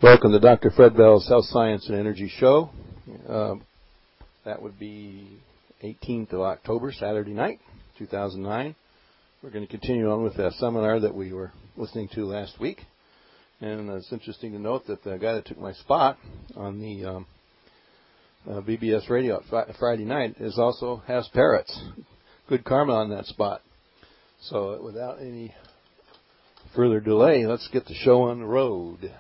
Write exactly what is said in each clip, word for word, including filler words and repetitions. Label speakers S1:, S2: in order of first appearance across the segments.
S1: Welcome to Doctor Fred Bell's Health Science and Energy Show. Uh, that would be eighteenth of October, Saturday night, two thousand nine. We're going to continue on with that seminar that we were listening to last week. And uh, it's interesting to note that the guy that took my spot on the um, uh, B B S radio at fr- Friday night is also has parrots. Good karma on that spot. So without any further delay, let's get the show on the road.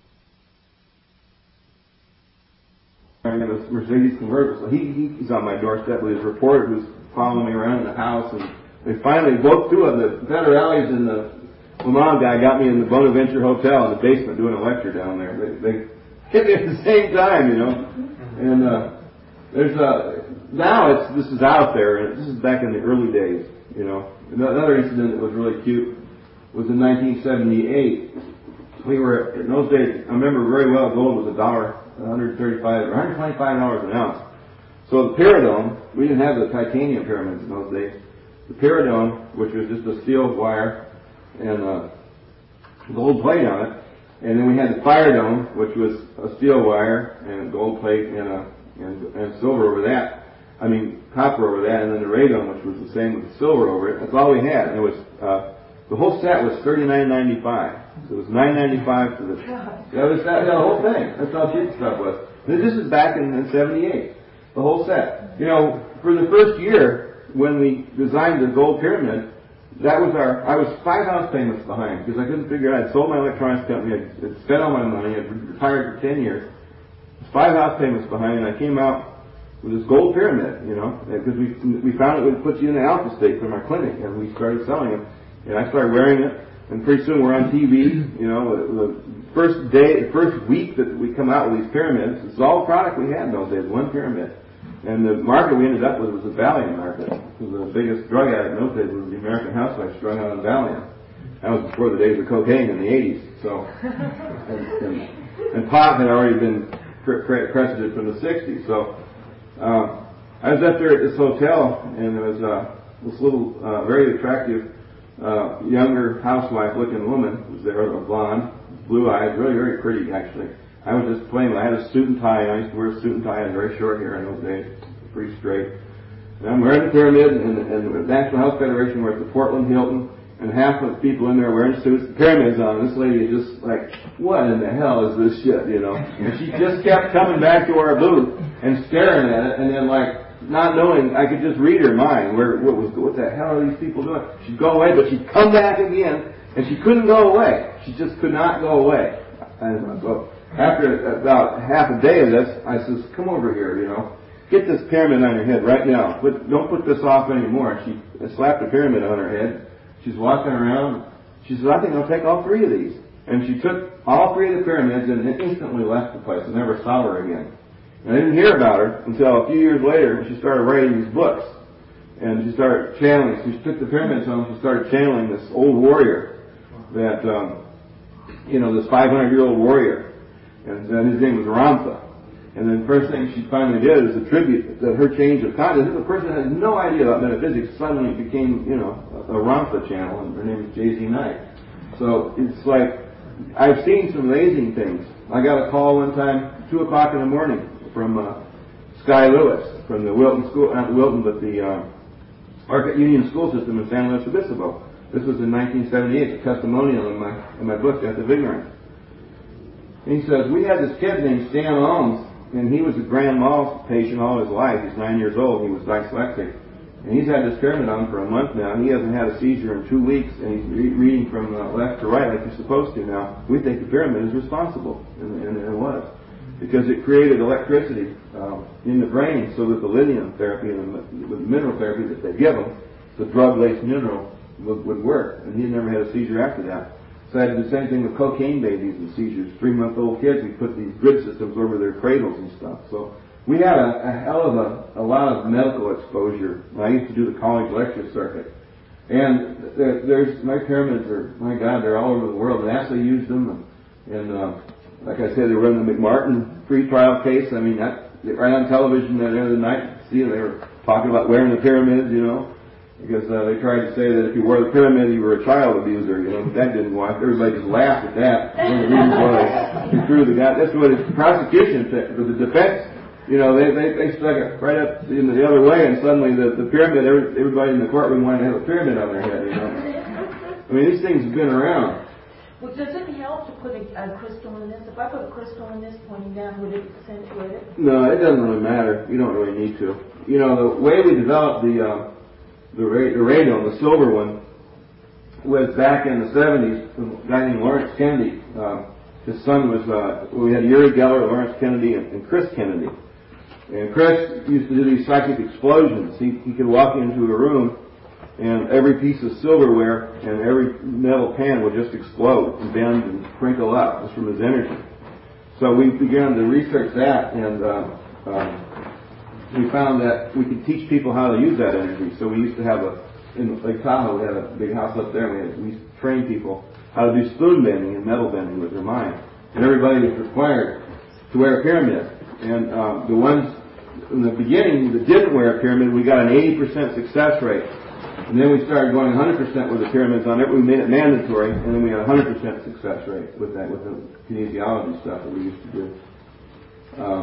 S2: In a Mercedes convertible, so he, he he's on my doorstep with his reporter who's following me around in the house, and they finally both two of the Federales and the Lamont guy got me in the Bonaventure Hotel in the basement doing a lecture down there. They, they hit me at the same time, you know. And uh, there's a now it's this is out there, and this is back in the early days, you know. Another incident that was really cute was in nineteen seventy-eight. We were in those days. I remember very well. Gold was a dollar. one hundred thirty-five, one hundred twenty-five dollars an ounce. So the Pyridome, we didn't have the titanium pyramids in those days. The Pyridome, which was just a steel wire and a gold plate on it, and then we had the Fire Dome, which was a steel wire and a gold plate and a and, and silver over that. I mean copper over that, and then the Radome, which was the same with the silver over it. That's all we had. And it was uh, the whole set was thirty-nine ninety-five. So it was nine ninety-five for the that was that, the whole thing. That's how cheap stuff was. And this is back in, in seventy-eight. The whole set. You know, for the first year when we designed the gold pyramid, that was our. I was five house payments behind because I couldn't figure out. I'd sold my electronics company. I'd, I'd spent all my money. I'd retired for ten years. Five house payments behind, and I came out with this gold pyramid. You know, because we we found it would put you in the alpha state from our clinic, and we started selling them. And I started wearing it. And pretty soon we're on T V, you know, the, the first day, the first week that we come out with these pyramids, it's all the product we had in those days, one pyramid. And the market we ended up with was the Valium market. The biggest drug addict in those days was the American housewife strung out on Valium. That was before the days of cocaine in the eighties. So, and, and, and pot had already been pre- pre- preceded from the sixties. So, uh, I was up there at this hotel, and there was uh, this little, uh, very attractive Uh, younger housewife-looking woman was there, a blonde, blue eyes, really very pretty actually. I was just playing. I had a suit and tie. I used to wear a suit and tie. I had very short hair in those days, pretty straight. And I'm wearing the pyramid, and, and the National Health Federation were at the Portland Hilton, and half of the people in there wearing suits. The pyramid's on. This lady is just like, what in the hell is this shit, you know? And she just kept coming back to our booth and staring at it, and then like. Not knowing, I could just read her mind. Where what was what the hell are these people doing? She'd go away, but she'd come back again, and she couldn't go away. She just could not go away. And so after about half a day of this, I says, "Come over here, you know, get this pyramid on your head right now. But don't put this off anymore." She slapped a pyramid on her head. She's walking around. She says, "I think I'll take all three of these." And she took all three of the pyramids and instantly left the place. I never saw her again. And I didn't hear about her until a few years later when she started writing these books. And she started channeling. So she took the pyramids home. She started channeling this old warrior that, um, you know, this five hundred year old warrior. And, and his name was Ramtha. And then the first thing she finally did is attribute that her change of consciousness. The person had no idea about metaphysics suddenly became, you know, a, a Ramtha channel. And her name is J Z Knight. So it's like, I've seen some amazing things. I got a call one time, two o'clock in the morning, from uh, Sky Lewis from the Wilton School, not the Wilton, but the uh, Market Union School System in San Luis Obispo. This was in nineteen seventy-eight, a testimonial in my in my book, Death of Ignorance. And he says, we had this kid named Stan Alms, and he was a grand mal patient all his life. He's nine years old. He was dyslexic. And he's had this pyramid on for a month now, and he hasn't had a seizure in two weeks, and he's re- reading from uh, left to right like he's supposed to now. We think the pyramid is responsible, and, and it was. Because it created electricity um, in the brain so that the lithium therapy and the, the mineral therapy that they give them, the drug-laced mineral, would, would work. And he never had a seizure after that. So I had the same thing with cocaine babies and seizures. Three-month-old kids, we put these grid systems over their cradles and stuff. So we had a, a hell of a, a lot of medical exposure. I used to do the college lecture circuit. And there, there's, my pyramids are, my God, they're all over the world. NASA used them, and, and uh, like I said, they were in the McMartin free trial case. I mean, that, right on television that other night, see, they were talking about wearing the pyramids, you know. Because uh, they tried to say that if you wore the pyramid, you were a child abuser. You know, but that didn't work. Everybody just laughed at that. One of the reasons why they threw the guy. That's what the prosecution said. For the defense, you know, they, they they stuck it right up in the other way, and suddenly the, the pyramid. Every, everybody in the courtroom wanted to have a pyramid on their head. You know, I mean, these things have been around.
S3: Well, does it help to put a, a crystal in this? If I put a crystal in this pointing down, would it accentuate it?
S2: No, it doesn't really matter. You don't really need to. You know, the way we developed the. Uh, The, ra- the radio, the silver one, was back in the seventies. A guy named Lawrence Kennedy. Uh, his son was, uh, we had Uri Geller, Lawrence Kennedy, and, and Chris Kennedy. And Chris used to do these psychic explosions. He, he could walk into a room, and every piece of silverware and every metal pan would just explode and bend and crinkle up just from his energy. So we began to research that, and uh, um, we found that we could teach people how to use that energy. So we used to have a, in Lake Tahoe, we had a big house up there, and we, had, we used to train people how to do spoon bending and metal bending with their mind. And everybody was required to wear a pyramid. And um, the ones in the beginning that didn't wear a pyramid, we got an eighty percent success rate. And then we started going one hundred percent with the pyramids on it. We made it mandatory, and then we had a one hundred percent success rate with that, with the kinesiology stuff that we used to do. Um,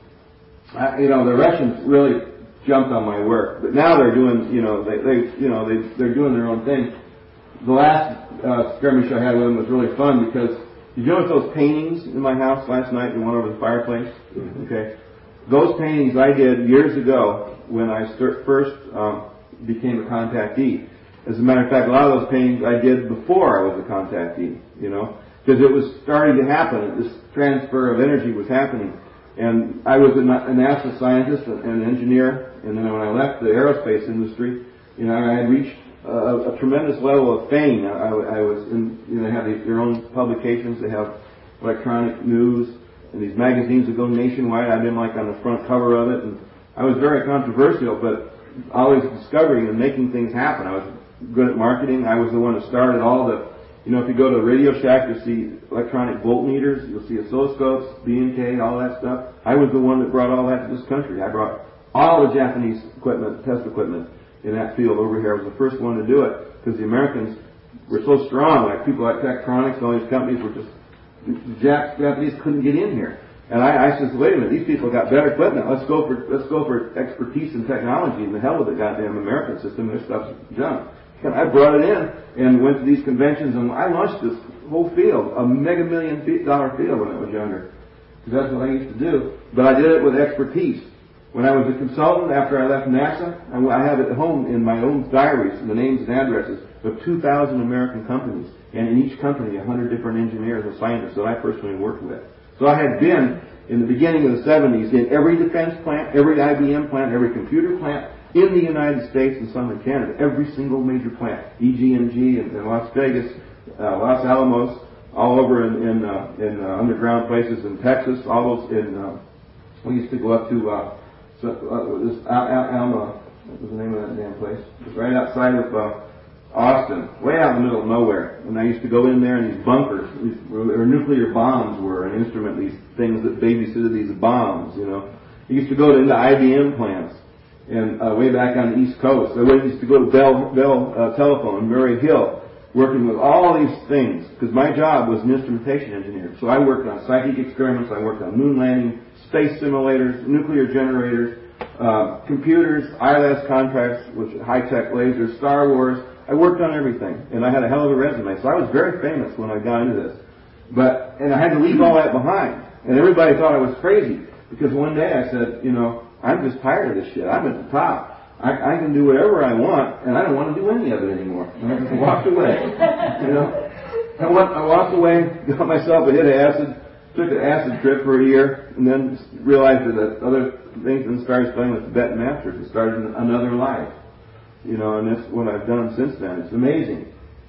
S2: I, you know, the Russians really jumped on my work, but now they're doing, you know, they, they you know, they, they're doing their own thing. The last uh, skirmish I had with them was really fun because, did you notice those paintings in my house last night, the one over the fireplace? Mm-hmm. Okay. Those paintings I did years ago when I start, first um, became a contactee. As a matter of fact, a lot of those paintings I did before I was a contactee, you know, because it was starting to happen. This transfer of energy was happening. And I was a NASA scientist and an engineer, and then when I left the aerospace industry, you know, I had reached a, a tremendous level of fame. I, I was in, you know, they have these, their own publications. They have electronic news and these magazines that go nationwide. I've been like on the front cover of it, and I was very controversial, but always discovering and making things happen. I was good at marketing. I was the one that started all the, you know, if you go to Radio Shack, you'll see electronic voltmeters, you'll see oscilloscopes, B and K, all that stuff. I was the one that brought all that to this country. I brought all the Japanese equipment, test equipment in that field over here. I was the first one to do it because the Americans were so strong. Like people like Tektronix, all these companies were just, the Japanese couldn't get in here. And I, I said, wait a minute, these people got better equipment. Let's go for let's go for expertise and technology. And the hell with the goddamn American system. Their stuff's junk. And I brought it in and went to these conventions, and I launched this whole field, a mega million dollar field when I was younger. Because that's what I used to do. But I did it with expertise. When I was a consultant, after I left NASA, I have at home in my own diaries the names and addresses of two thousand American companies. And in each company, one hundred different engineers and scientists that I personally worked with. So I had been, in the beginning of the seventies, in every defense plant, every I B M plant, every computer plant, in the United States and some in Canada, every single major plant, E G and G in, in Las Vegas, uh, Los Alamos, all over in in, uh, in uh, underground places in Texas, all those in. Uh, we used to go up to uh, so, uh, this Al- Al- Alma. What was the name of that damn place? It's right outside of uh, Austin, way out in the middle of nowhere. And I used to go in there in these bunkers, these, where nuclear bombs were an instrument. These things that babysitted these bombs, you know. I used to go into I B M plants. And uh, way back on the East Coast, I used to go to Bell, Bell uh, Telephone, Murray Hill, working with all these things, because my job was an instrumentation engineer. So I worked on psychic experiments, I worked on moon landing, space simulators, nuclear generators, uh, computers, I L S contracts, which high-tech lasers, Star Wars. I worked on everything, and I had a hell of a resume. So I was very famous when I got into this. But, and I had to leave all that behind. And everybody thought I was crazy, because one day I said, you know, I'm just tired of this shit. I'm at the top. I, I can do whatever I want, and I don't want to do any of it anymore. And I just walked away. You know, I, went, I walked away, got myself a hit of acid, took an acid trip for a year, and then realized that other things, and started studying with Tibetan masters and started another life. You know, and that's what I've done since then. It's amazing.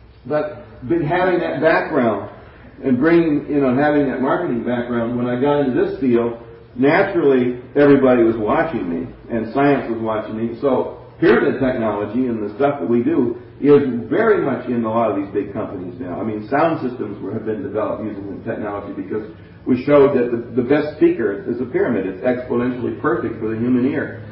S2: But been having that background and bringing, you know, having that marketing background, when I got into this field, naturally, everybody was watching me, and science was watching me. So, pyramid technology and the stuff that we do is very much in a lot of these big companies now. I mean, sound systems were, have been developed using the technology because we showed that the, the best speaker is a pyramid. It's exponentially perfect for the human ear.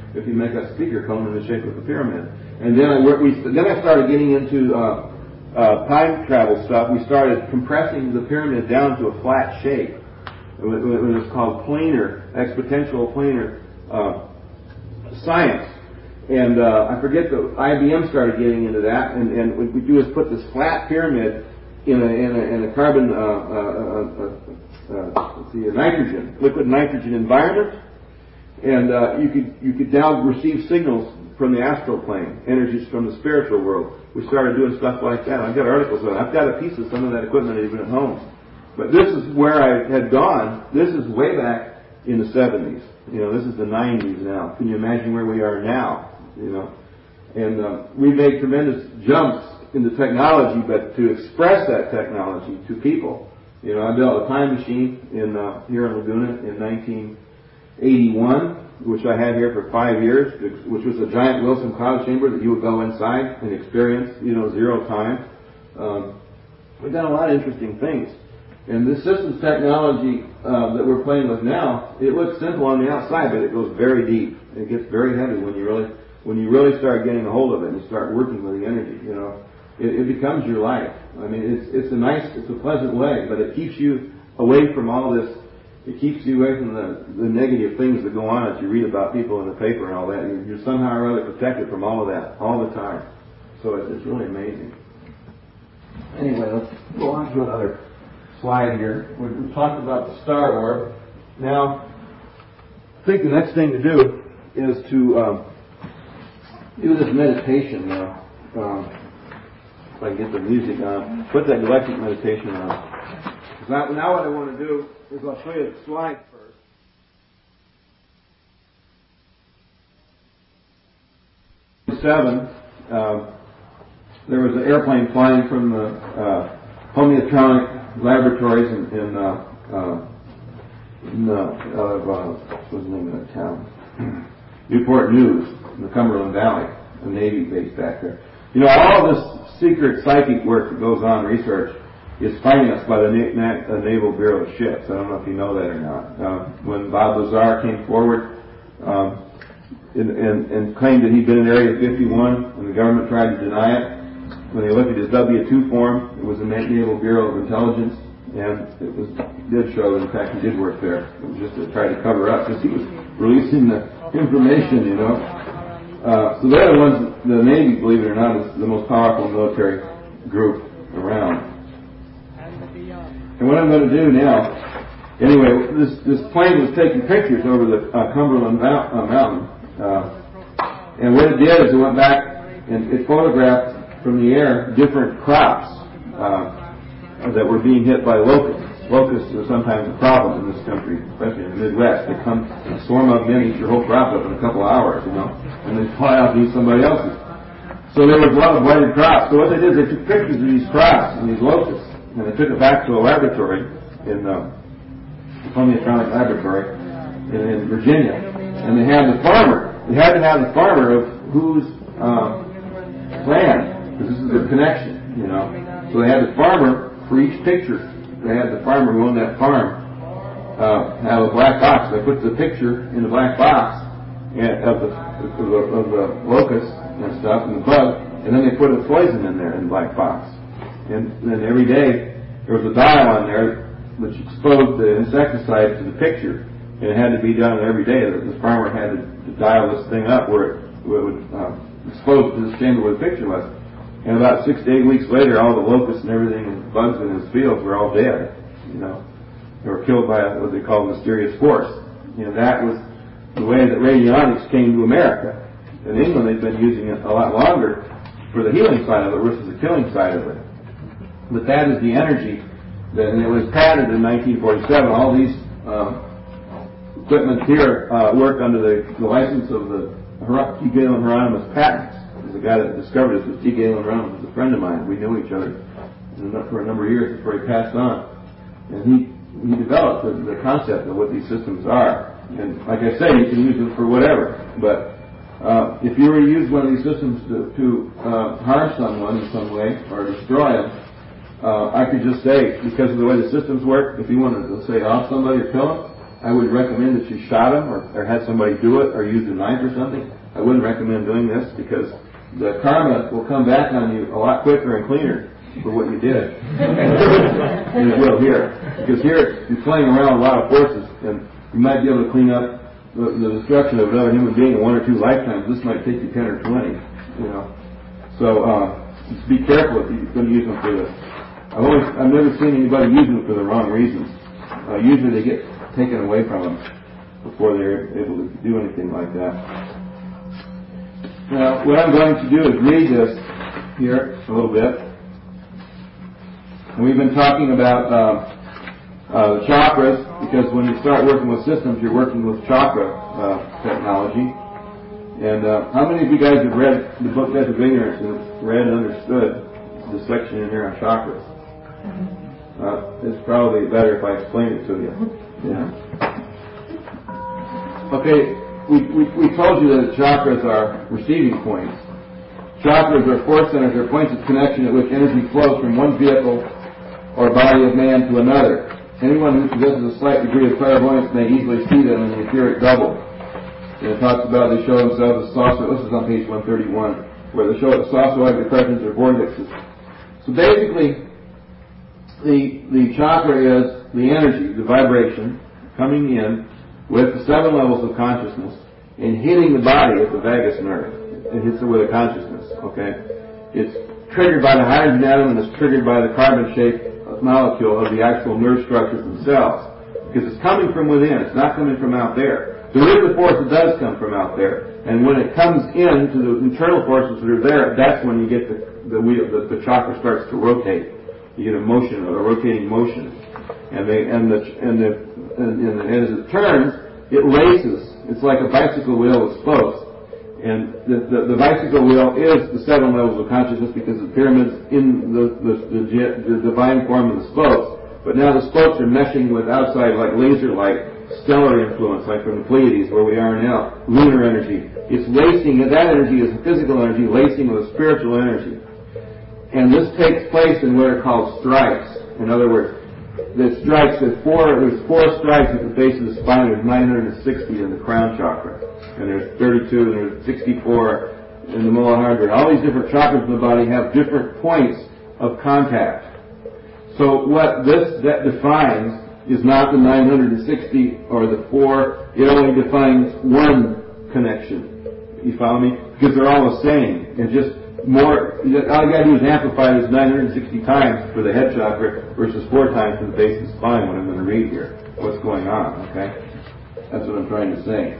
S2: if you make a speaker cone in the shape of a pyramid. And then I, we, then I started getting into uh, uh, time travel stuff. We started compressing the pyramid down to a flat shape. It was, it was called planar, exponential planar uh, science. And uh, I forget, the I B M started getting into that. And, and what we do is put this flat pyramid in a, in a, in a carbon, uh, uh, uh, uh, let's see, a nitrogen, liquid nitrogen environment. And uh, you could you could now receive signals from the astral plane, energies from the spiritual world. We started doing stuff like that. I've got articles on it. I've got a piece of some of that equipment even at home. But this is where I had gone. This is way back in the seventies. You know, this is the nineties now. Can you imagine where we are now? You know, and uh, we made tremendous jumps in the technology, but to express that technology to people. You know, I built a time machine in uh, here in Laguna in nineteen eighty-one, which I had here for five years, which was a giant Wilson cloud chamber that you would go inside and experience, you know, zero time. Um, we've done a lot of interesting things. And this systems technology uh, that we're playing with now, it looks simple on the outside, but it goes very deep. It gets very heavy when you really when you really start getting a hold of it and you start working with the energy. You know, it, it becomes your life. I mean, it's it's a nice, it's a pleasant way, but it keeps you away from all this. It keeps you away from the, the negative things that go on as you read about people in the paper and all that. You're, you're somehow or other protected from all of that all the time. So it's, it's really amazing. Anyway, let's go on to another slide here. We've talked about the star orb. Now, I think the next thing to do is to um, do this meditation now. Um, if I can get the music on. Put that galactic meditation on. Now, now what I want to do is I'll show you the slide first. Seven, uh, there was an airplane flying from the uh, Homeotronic Laboratories in, in, uh, uh, in uh, uh, what's the name of that town? Newport News, in the Cumberland Valley, a Navy base back there. You know, all this secret psychic work that goes on, research, is financed by the Na- Na- Naval Bureau of Ships. I don't know if you know that or not. Uh, when Bob Lazar came forward um, and, and, and claimed that he'd been in Area fifty-one, and the government tried to deny it, when they looked at his W two form, it was the Naval Bureau of Intelligence, and it was did show that in fact he did work there. It was just to try to cover up because he was releasing the information, you know. Uh, so they're the ones, the Navy, believe it or not, is the most powerful military group around. And what I'm going to do now, anyway, this this plane was taking pictures over the uh, Cumberland Mount, uh, Mountain, uh, and what it did is it went back and it photographed from the air different crops uh, that were being hit by locusts. Locusts are sometimes a problem in this country, especially in the Midwest. They come and swarm up in, eat your whole crop up in a couple of hours, you know, and they fly out and eat somebody else's. So there was a lot of blighted crops. So what they did is they took pictures of these crops and these locusts, and they took it back to a laboratory in uh, the Homeotronic Laboratory in, in Virginia. And they had the farmer. They had to have the farmer of whose uh, land, because this is their connection, you know. So they had the farmer for each picture. They had the farmer who owned that farm uh, have a black box. They put the picture in the black box and, of, the, of, the, of the locust and stuff and the bug, and then they put a poison in there in the black box. And then every day there was a dial on there which exposed the insecticide to the picture, and it had to be done every day. The, the farmer had to, to dial this thing up where it, where it would uh, expose to this chamber where the picture was. And about six to eight weeks later, all the locusts and everything and bugs in his fields were all dead. You know, they were killed by what they call mysterious force. You know, that was the way that radionics came to America. In England, they've been using it a lot longer for the healing side of it versus the killing side of it. But that is the energy that, and it was patented in nineteen forty-seven. All these um, equipment here uh, work under the, the license of the T. Galen Hieronymus patents. The guy that discovered this was T. Galen Hieronymus, was a friend of mine. We knew each other for a number of years before he passed on. And he, he developed the, the concept of what these systems are. And like I say, you can use them for whatever. But uh, if you were to use one of these systems to, to uh, harm someone in some way or destroy them, Uh, I could just say, because of the way the systems work, if you wanted to say off somebody or kill them, I would recommend that you shot them or, or had somebody do it or use a knife or something. I wouldn't recommend doing this because the karma will come back on you a lot quicker and cleaner for what you did than it will here. Because here you're playing around with a lot of forces, and you might be able to clean up the, the destruction of another human being in one or two lifetimes. This might take you ten or twenty, you know. So uh, just be careful if you're going to use them for this. I've always, I've never seen anybody use them for the wrong reasons. Uh, usually they get taken away from them before they're able to do anything like that. Now, what I'm going to do is read this here a little bit. And we've been talking about uh, uh, the chakras, because when you start working with systems, you're working with chakra uh, technology. And uh, how many of you guys have read the book Death of Ignorance and have read and understood the section in here on chakras? Uh, it's probably better if I explain it to you. Yeah. Okay, we, we, we told you that chakras are receiving points. Chakras are force centers, or points of connection at which energy flows from one vehicle or body of man to another. Anyone who possesses a slight degree of clairvoyance may easily see them in the etheric double. And it talks about they show themselves as saucer. This is on page one thirty-one, where they show the saucer-like depressions or vortexes. So basically, the the chakra is the energy, the vibration, coming in with the seven levels of consciousness and hitting the body at the vagus nerve. It hits it with a consciousness, okay? It's triggered by the hydrogen atom and it's triggered by the carbon-shaped molecule of the actual nerve structures themselves. Because it's coming from within, it's not coming from out there. There is a force that does come from out there, and when it comes in to the internal forces that are there, that's when you get the the wheel, the, the chakra starts to rotate. You get a motion, a rotating motion, and they and the and the and, and, and as it turns, it races. It's like a bicycle wheel with spokes, and the, the the bicycle wheel is the seven levels of consciousness because the pyramid's in the the, the the divine form of the spokes. But now the spokes are meshing with outside, like laser light, stellar influence, like from the Pleiades, where we are now, lunar energy. It's lacing, that energy is physical energy, lacing with spiritual energy. And this takes place in what are called strikes. In other words, the strikes, there's four, there's four strikes at the base of the spine. There's nine hundred sixty in the crown chakra. And there's thirty-two, and there's sixty-four in the Muladhara. All these different chakras in the body have different points of contact. So what this that defines is not the nine hundred sixty or the four. It only defines one connection. You follow me? Because they're all the same. It's just more. All you got to do is amplify this nine hundred sixty times for the head chakra versus four times for the base of the spine. What I'm going to read here, what's going on? Okay, that's what I'm trying to say.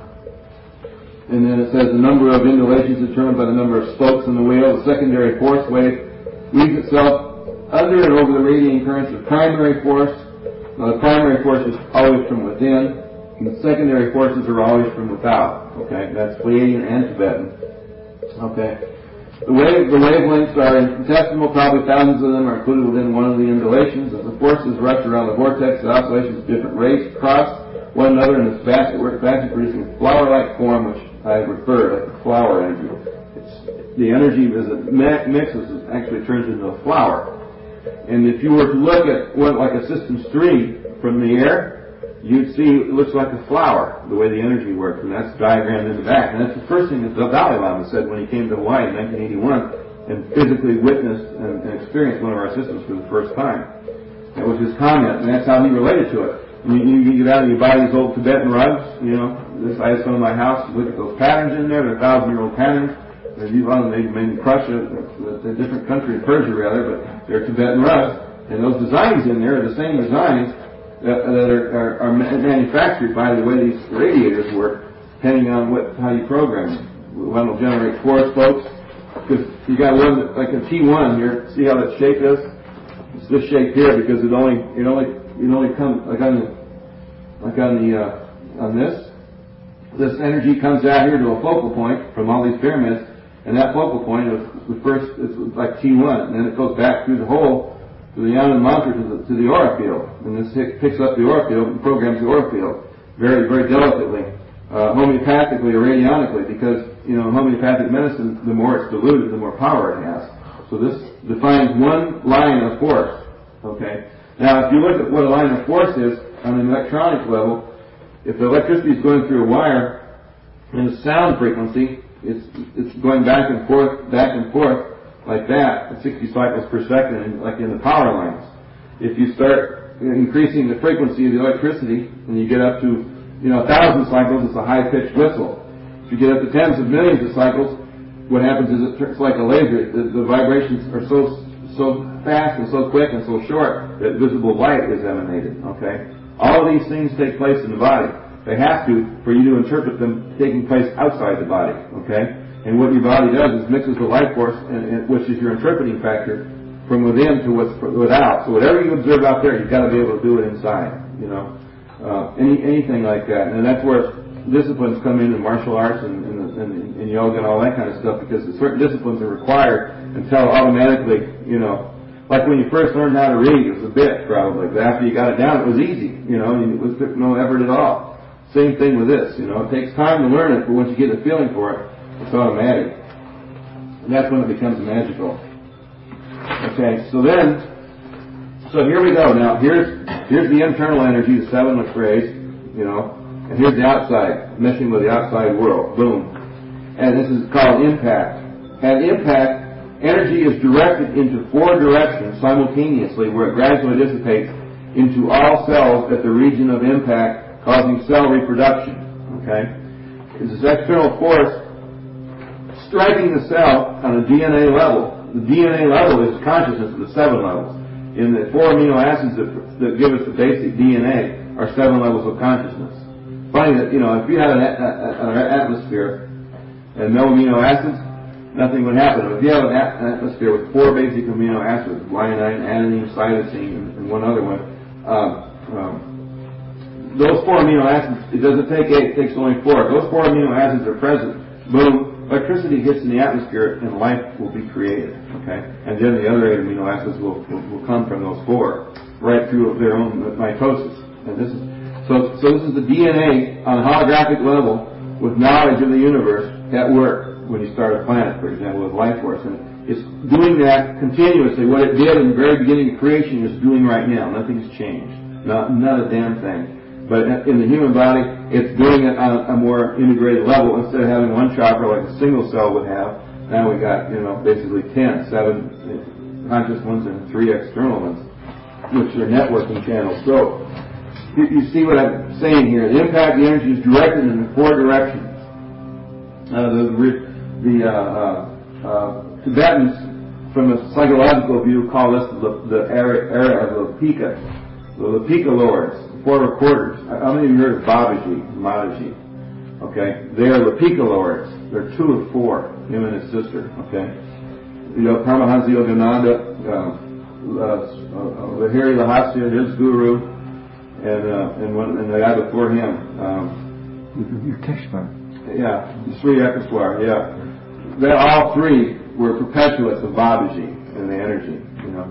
S2: And then it says the number of undulations determined by the number of spokes in the wheel. The secondary force wave weaves itself under and over the radiating currents of primary force. Now the primary force is always from within, and the secondary forces are always from without. Okay, that's Pleiadian and Tibetan. Okay, the wave the wavelengths are infinitesimal. Probably thousands of them are included within one of the undulations. As the forces rush around the vortex, the oscillations of different rates cross one another in this basket work basket producing a flower-like form, which I refer like the flower energy. It's, the energy as it mixes it actually turns into a flower. And if you were to look at what like a system stream from the air, you'd see it looks like a flower, the way the energy works, and that's diagrammed in the back. And that's the first thing that the Dalai Lama said when he came to Hawaii in nineteen eighty-one and physically witnessed and, and experienced one of our systems for the first time. That was his comment, and that's how he related to it. You, you get out and you buy these old Tibetan rugs, you know, this, I have some in my house, look at those patterns in there, they're thousand-year-old patterns. They're made in Prussia, a different country, in Persia rather, but they're Tibetan rugs. And those designs in there are the same designs that, that are, are, are manufactured by the way these radiators work, depending on what how you program them. One will generate four spokes, because you got one that, like a T one here. See how that shape is? It's this shape here because it only it only it only comes like on the like on the uh, on this. This energy comes out here to a focal point from all these pyramids. And that focal point is the first, it's like T one, and then it goes back through the hole to the Anand mantra to the, to the aura field. And this picks up the aura field and programs the aura field very, very delicately, uh, homeopathically or radionically, because, you know, homeopathic medicine, the more it's diluted, the more power it has. So this defines one line of force, okay? Now, if you look at what a line of force is on an electronic level, if the electricity is going through a wire in a sound frequency, it's it's going back and forth, back and forth like that at sixty cycles per second, like in the power lines. If you start increasing the frequency of the electricity and you get up to, you know, a thousand cycles, it's a high-pitched whistle. If you get up to tens of millions of cycles, what happens is it's like a laser. The, the vibrations are so so fast and so quick and so short that visible light is emanated. Okay, all of these things take place in the body. They have to for you to interpret them taking place outside the body. Okay, and what your body does is mixes the life force, and, and, which is your interpreting factor, from within to what's without. So whatever you observe out there, you've got to be able to do it inside. You know, uh, any anything like that, and that's where disciplines come in in martial arts and, and, and, and yoga and all that kind of stuff, because certain disciplines are required until automatically, you know, like when you first learned how to read, it was a bit probably, but after you got it down, it was easy, you know, it was took no effort at all. Same thing with this, you know, it takes time to learn it, but once you get the feeling for it, it's automatic. And that's when it becomes magical. Okay, so then, so here we go. Now, here's here's the internal energy, the seven rays, you know, and here's the outside, messing with the outside world. Boom. And this is called impact. At impact, energy is directed into four directions simultaneously, where it gradually dissipates into all cells at the region of impact, causing cell reproduction. Okay? It's this external force striking the cell on a D N A level. The D N A level is consciousness of the seven levels. In the four amino acids that, that give us the basic D N A are seven levels of consciousness. Funny that, you know, if you had an, an atmosphere and no amino acids, nothing would happen. But if you have an atmosphere with four basic amino acids, guanine, adenine, cytosine, and one other one, um, um, those four amino acids, it doesn't take eight, it takes only four. Those four amino acids are present. Boom, electricity hits in the atmosphere and life will be created. Okay? And then the other eight amino acids will, will, will come from those four, right through their own mitosis. And this is So, so this is the D N A on a holographic level with knowledge of the universe at work when you start a planet, for example, with life force. And it's doing that continuously. What it did in the very beginning of creation is doing right now. Nothing's changed. Not, not a damn thing. But in the human body, it's doing it on a more integrated level. Instead of having one chakra like a single cell would have, now we got, you know, basically ten, seven conscious ones and three external ones, which are networking channels. So, You, you see what I'm saying here. The impact of the energy is directed in four directions. Uh, the the uh, uh, uh, Tibetans, from a psychological view, call this the, the era, era of Lepika. The Lepika lords, the four recorders. How many of you heard of Babaji, Mataji? Okay, they are Lepika lords. They're two of four, him and his sister. Okay, you know, Paramahansa Yogananda, uh, uh, Lahiri Lahasya, his guru. And uh, and one and the guy before him, um, yeah, Sri Ekaswar, yeah, they all three were perpetuates of Babaji and the energy, you know.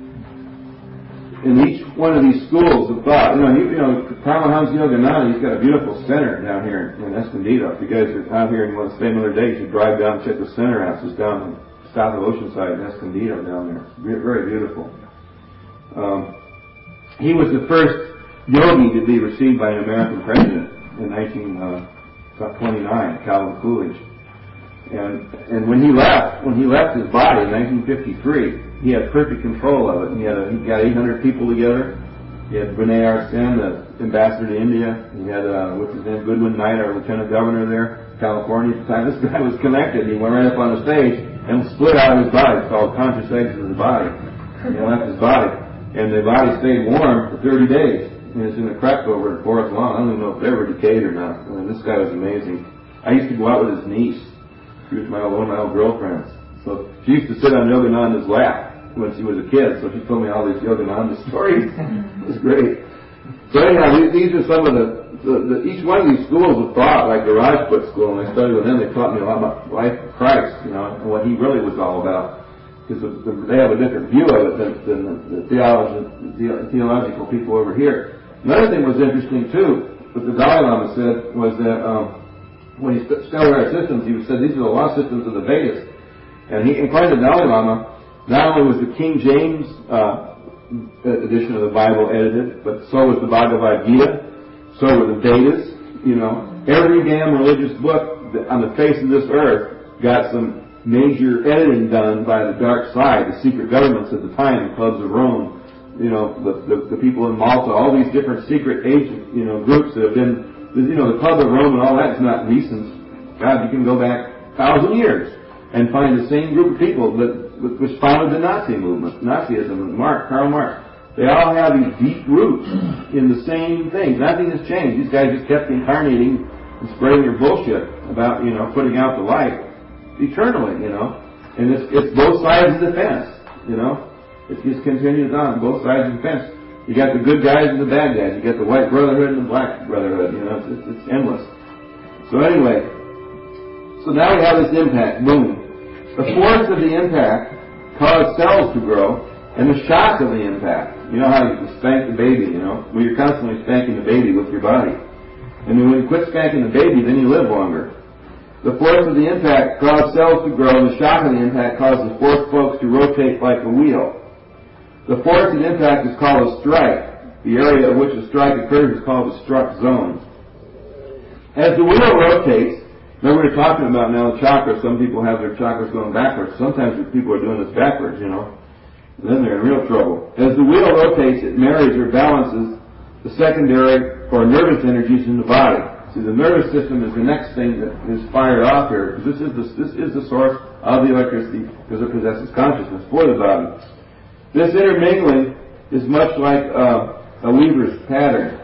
S2: In each one of these schools of thought, you know, you, you know, Paramahansa Yogananda, he's got a beautiful center down here in Escondido. If you guys are out here and want to stay another day, you should drive down and check the center out. It's down south of Oceanside in Escondido down there. It's very beautiful. Um, he was the first yogi to be received by an American president in nineteen twenty-nine, Calvin Coolidge. And and when he left, when he left his body in nineteen fifty-three, he had perfect control of it. He had a, he got eight hundred people together. He had Vinay Arsen, the ambassador to India. He had uh, what's his name, Goodwin Knight, our lieutenant governor there, California at the time. This guy was connected. He went right up on the stage and split out of his body. It's called conscious exit of the body. He left his body, and the body stayed warm for thirty days. And it's in a crack over at Forest Lawn. I don't even know if it ever decayed or not. I mean, this guy was amazing. I used to go out with his niece. She was my old, one of my old girlfriends. So she used to sit on Yogananda's lap when she was a kid. So she told me all these Yogananda stories. It was great. So anyhow, these, these are some of the, the, the, each one of these schools of thought, like the Rajput school, and I studied with them, they taught me a lot about the life of Christ, you know, and what he really was all about. Because the, the, they have a different view of it than, than the, the, theology, the theological people over here. Another thing was interesting too, what the Dalai Lama said was that um, when he studied our systems, he said these are the law systems of the Vedas. And he, according to the Dalai Lama, not only was the King James uh, edition of the Bible edited, but so was the Bhagavad Gita, So were the Vedas. You know, every damn religious book on the face of this earth got some major editing done by the dark side, the secret governments at the time, the clubs of Rome, you know, the, the, the people in Malta, all these different secret agent, you know, groups that have been, you know, the Club of Rome and all that is not recent. God, you can go back a thousand years and find the same group of people that which founded the Nazi movement, Nazism, Marx, Karl Marx. They all have these deep roots in the same things. Nothing has changed. These guys just kept incarnating and spreading their bullshit about, you know, putting out the light eternally, you know. And it's, it's both sides of the fence, you know. It just continues on, both sides of the fence. You got the good guys and the bad guys. You got the white brotherhood and the black brotherhood, you know. It's, it's, it's endless. So anyway, so now we have this impact, boom. The force of the impact caused cells to grow, and the shock of the impact. You know how you spank the baby, you know? Well, you're constantly spanking the baby with your body. And then when you quit spanking the baby, then you live longer. The force of the impact caused cells to grow, and the shock of the impact caused the force spokes to rotate like a wheel. The force of the impact is called a strike. The area at which a strike occurs is called the struck zone. As the wheel rotates, remember we were talking about now the chakras. Some people have their chakras going backwards. Sometimes people are doing this backwards, you know. And then they're in real trouble. As the wheel rotates, it marries or balances the secondary or nervous energies in the body. See, the nervous system is the next thing that is fired off here, because this is the, this is the source of the electricity, because it possesses consciousness for the body. This intermingling is much like uh, a weaver's pattern.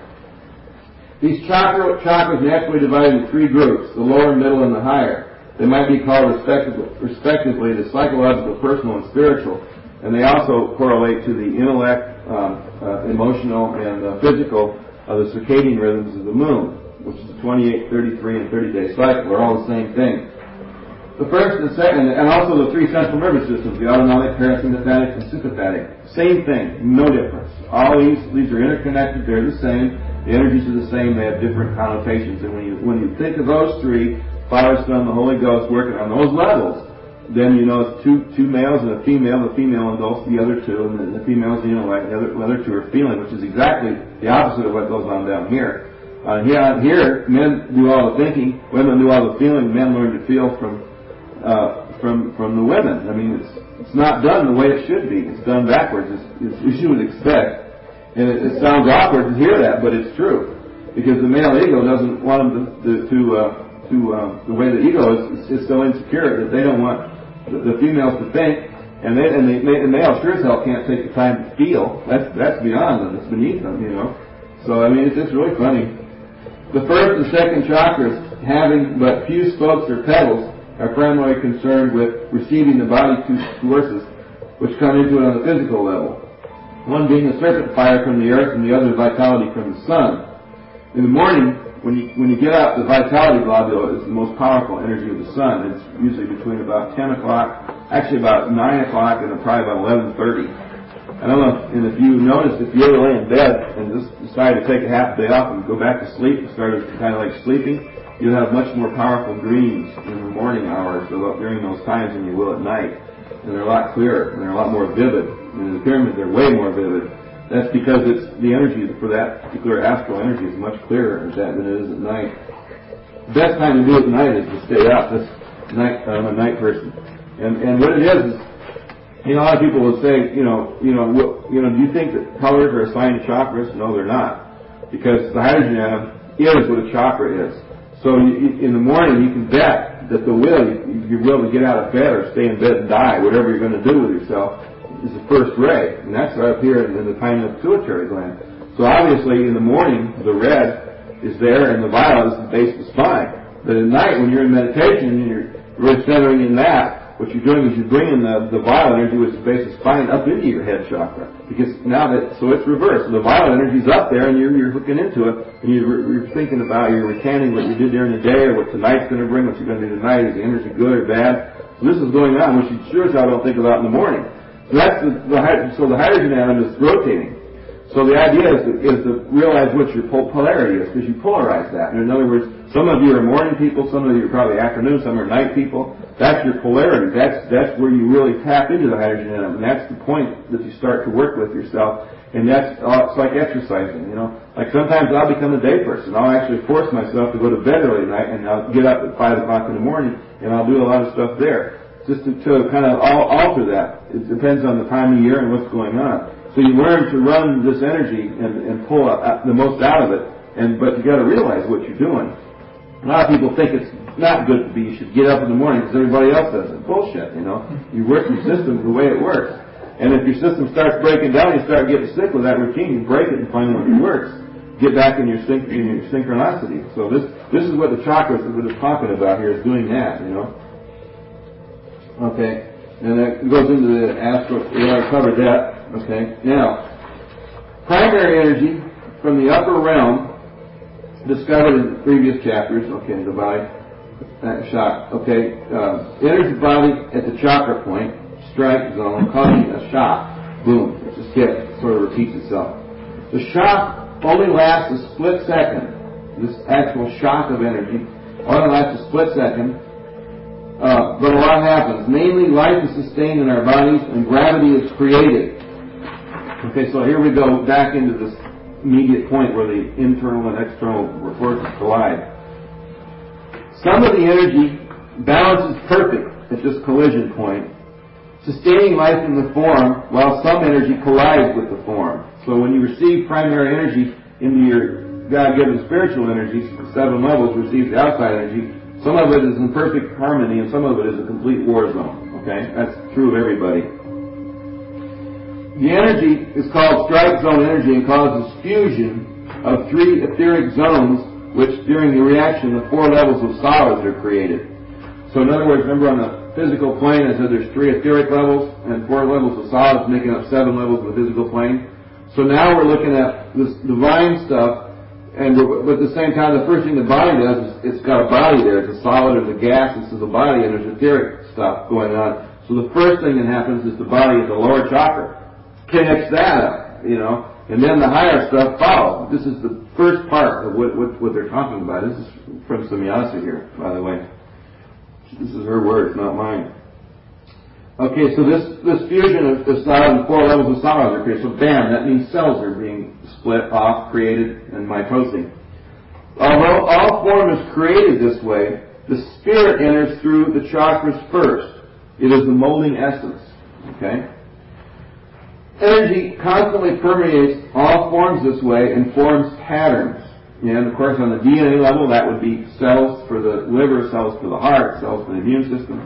S2: These chakra, chakras naturally divided into three groups, the lower, middle, and the higher. They might be called respectively, respectively the psychological, personal, and spiritual. And they also correlate to the intellect, um, uh, emotional, and uh, physical of the circadian rhythms of the moon, which is the twenty-eight, thirty-three, and thirty-day cycle. They're all the same thing. The first and second, and also the three central nervous systems, the autonomic, parasympathetic, and sympathetic. Same thing, no difference. All these, these are interconnected, they're the same. The energies are the same, they have different connotations. And when you, when you think of those three, Father, Son, the Holy Ghost working on those levels, then you know it's two two males and a female. The female engulfs the other two, and the, the female is the intellect. The other, the other two are feeling, which is exactly the opposite of what goes on down here. Uh, here, here, men do all the thinking, women do all the feeling. Men learn to feel from uh, from from the women. I mean, it's it's not done the way it should be. It's done backwards, as, as you would expect. And it, it sounds awkward to hear that, but it's true, because the male ego doesn't want them to to, to, uh, to uh, the way the ego is, is so insecure that they don't want the females to think, and they and the, the male sure as hell can't take the time to feel. That's that's beyond them. It's beneath them, you know. So I mean, it's just really funny. The first and second chakras, having but few spokes or petals, are primarily concerned with receiving the body's two forces, which come into it on the physical level. One being the serpent fire from the earth, and the other vitality from the sun. In the morning, When you, when you get up, the vitality globule is the most powerful energy of the sun. It's usually between about ten o'clock, actually about nine o'clock, and probably about eleven thirty. I don't know, and if you notice, if you ever lay in bed and just decide to take a half day off and go back to sleep and start kind of like sleeping, you'll have much more powerful dreams in the morning hours during those times than you will at night. And they're a lot clearer, and they're a lot more vivid. And in the pyramids, they're way more vivid. That's because it's the energy for that particular astral energy is much clearer at that than it is at night. The best time to do it at night is to stay up. That's night. I'm a night person, and and what it is is, you know, a lot of people will say, you know, you know, what, you know, do you think that colors are assigned to chakras? No, they're not, because the hydrogen atom is what a chakra is. So you, you, in the morning, you can bet that the will, your will to get out of bed or stay in bed and die, whatever you're going to do with yourself, is the first ray, and that's right up here in the pineal pituitary gland. So obviously in the morning, the red is there, and the violet is the base of the spine. But at night, when you're in meditation and you're really centering in that, what you're doing is you're bringing the, the violet energy, which is the base of the spine, up into your head chakra. Because now that, so it's reversed. So the violet energy is up there, and you're, you're hooking into it, and you're, you're thinking about, you're recanting what you did during the day, or what tonight's going to bring, what you're going to do tonight, is the energy good or bad. So this is going on, which you sure as hell don't think about in the morning. So that's the, the so the hydrogen atom is rotating. So the idea is to, is to realize what your polarity is, because you polarize that. And in other words, some of you are morning people, some of you are probably afternoon, some are night people. That's your polarity. That's that's where you really tap into the hydrogen atom, and that's the point that you start to work with yourself. And that's uh, it's like exercising, you know. Like sometimes I'll become a day person. I'll actually force myself to go to bed early at night, and I'll get up at five o'clock in the morning, and I'll do a lot of stuff there, just to, to kind of alter that. It depends on the time of year and what's going on. So you learn to run this energy and, and pull out the most out of it, and but you got to realize what you're doing. A lot of people think it's not good to be. You should get up in the morning because everybody else does it. Bullshit, you know. You work your system the way it works. And if your system starts breaking down, you start getting sick with that routine. You break it and find what works. Get back in your, synch- in your synchronicity. So this this is what the chakras that we're talking about here is doing that, you know. Okay. And that goes into the astral. We already covered that. Okay. Now, primary energy from the upper realm, discovered in the previous chapters. Okay, the body, uh, shock. Okay, uh, enters the body at the chakra point, strike zone, causing a shock. Boom. It's just hit. It sort of repeats itself. The shock only lasts a split second. This actual shock of energy only lasts a split second. Uh, but a lot happens. Mainly, life is sustained in our bodies, and gravity is created. Okay, so here we go back into this immediate point where the internal and external forces collide. Some of the energy balance is perfect at this collision point, sustaining life in the form, while some energy collides with the form. So when you receive primary energy into your God-given spiritual energies, the seven levels receive the outside energy. Some of it is in perfect harmony, and some of it is a complete war zone. Okay, that's true of everybody. The energy is called strike zone energy and causes fusion of three etheric zones, which during the reaction, the four levels of solids are created. So in other words, remember on the physical plane, I said there's three etheric levels and four levels of solids, making up seven levels of the physical plane. So now we're looking at this divine stuff, and we're, but at the same time, the first thing the body does is it's got a body there. It's a solid, there's a gas, this is the body, and there's etheric stuff going on. So the first thing that happens is the body at the lower chakra connects that up, you know, and then the higher stuff follows. This is the first part of what, what, what they're talking about. This is from Samyasa here, by the way. This is her words, not mine. Okay, so this, this fusion of the solid and four levels of solids are created. So bam, that means cells are being split off, created, and mitosing. Although all form is created this way, the spirit enters through the chakras first. It is the molding essence. Okay? Energy constantly permeates all forms this way and forms patterns. And of course on the D N A level that would be cells for the liver, cells for the heart, cells for the immune system.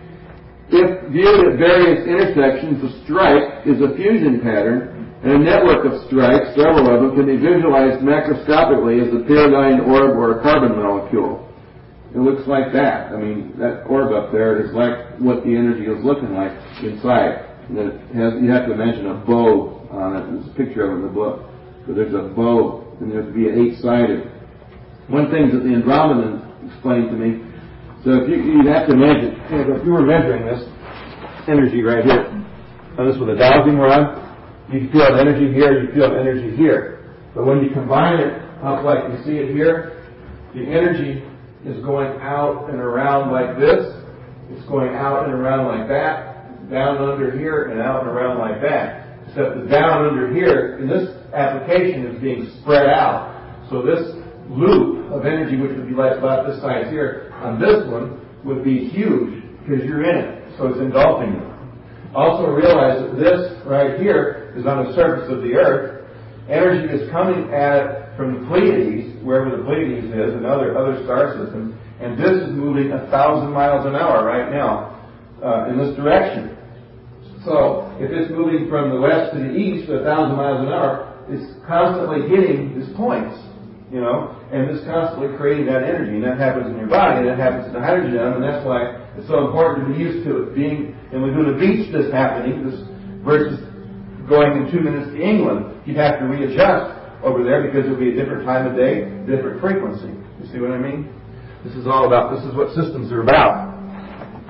S2: If viewed at various intersections, the strike is a fusion pattern, and a network of strikes, several of them, can be visualized macroscopically as a pyridine orb or a carbon molecule. It looks like that. I mean, that orb up there is like what the energy is looking like inside. And it has, you have to imagine a bow on it. There's a picture of it in the book. So there's a bow, and there's to be an eight-sided. One thing that the Andromedan explained to me, so if you, you'd have to imagine, if you were measuring this energy right here, and this with a dowsing rod, you feel the energy here, you feel the energy here. But when you combine it up like you see it here, the energy is going out and around like this. It's going out and around like that. Down under here and out and around like that. Except the down under here, in this application, is being spread out. So this loop of energy, which would be like about this size here, on this one, would be huge because you're in it. So it's engulfing you. Also realize that this right here is on the surface of the Earth. Energy is coming at it from the Pleiades, wherever the Pleiades is, and other, other star systems, and this is moving a thousand miles an hour right now uh, in this direction. So if it's moving from the west to the east at a thousand miles an hour, it's constantly hitting these points, you know, and it's constantly creating that energy, and that happens in your body, and that happens in the hydrogen atom, and that's why it's so important to be used to it. Being, and we go to the beach, this happening, this versus going in two minutes to England, you'd have to readjust over there because it would be a different time of day, different frequency. You see what I mean? This is all about, this is what systems are about.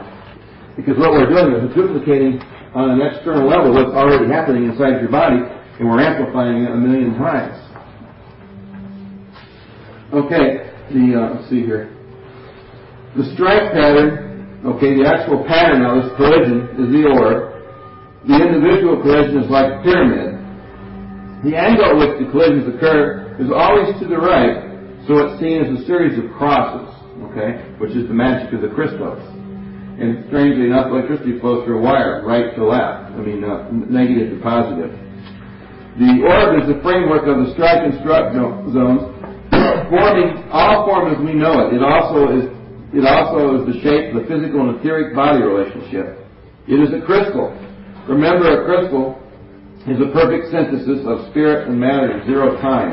S2: Because what we're doing is duplicating on an external level what's already happening inside your body, and we're amplifying it a million times. Okay, the uh, let's see here. The strike pattern, okay, the actual pattern of this collision is the orb. The individual collision is like a pyramid. The angle at which the collisions occur is always to the right, so it's seen as a series of crosses, okay, which is the magic of the Christos. And strangely enough, electricity flows through a wire, right to left. I mean, uh, negative to positive. The orb is the framework of the strike and struck zones, forming all form as we know it. It also is it also is the shape of the physical and etheric body relationship. It is a crystal. Remember, a crystal is a perfect synthesis of spirit and matter in zero time.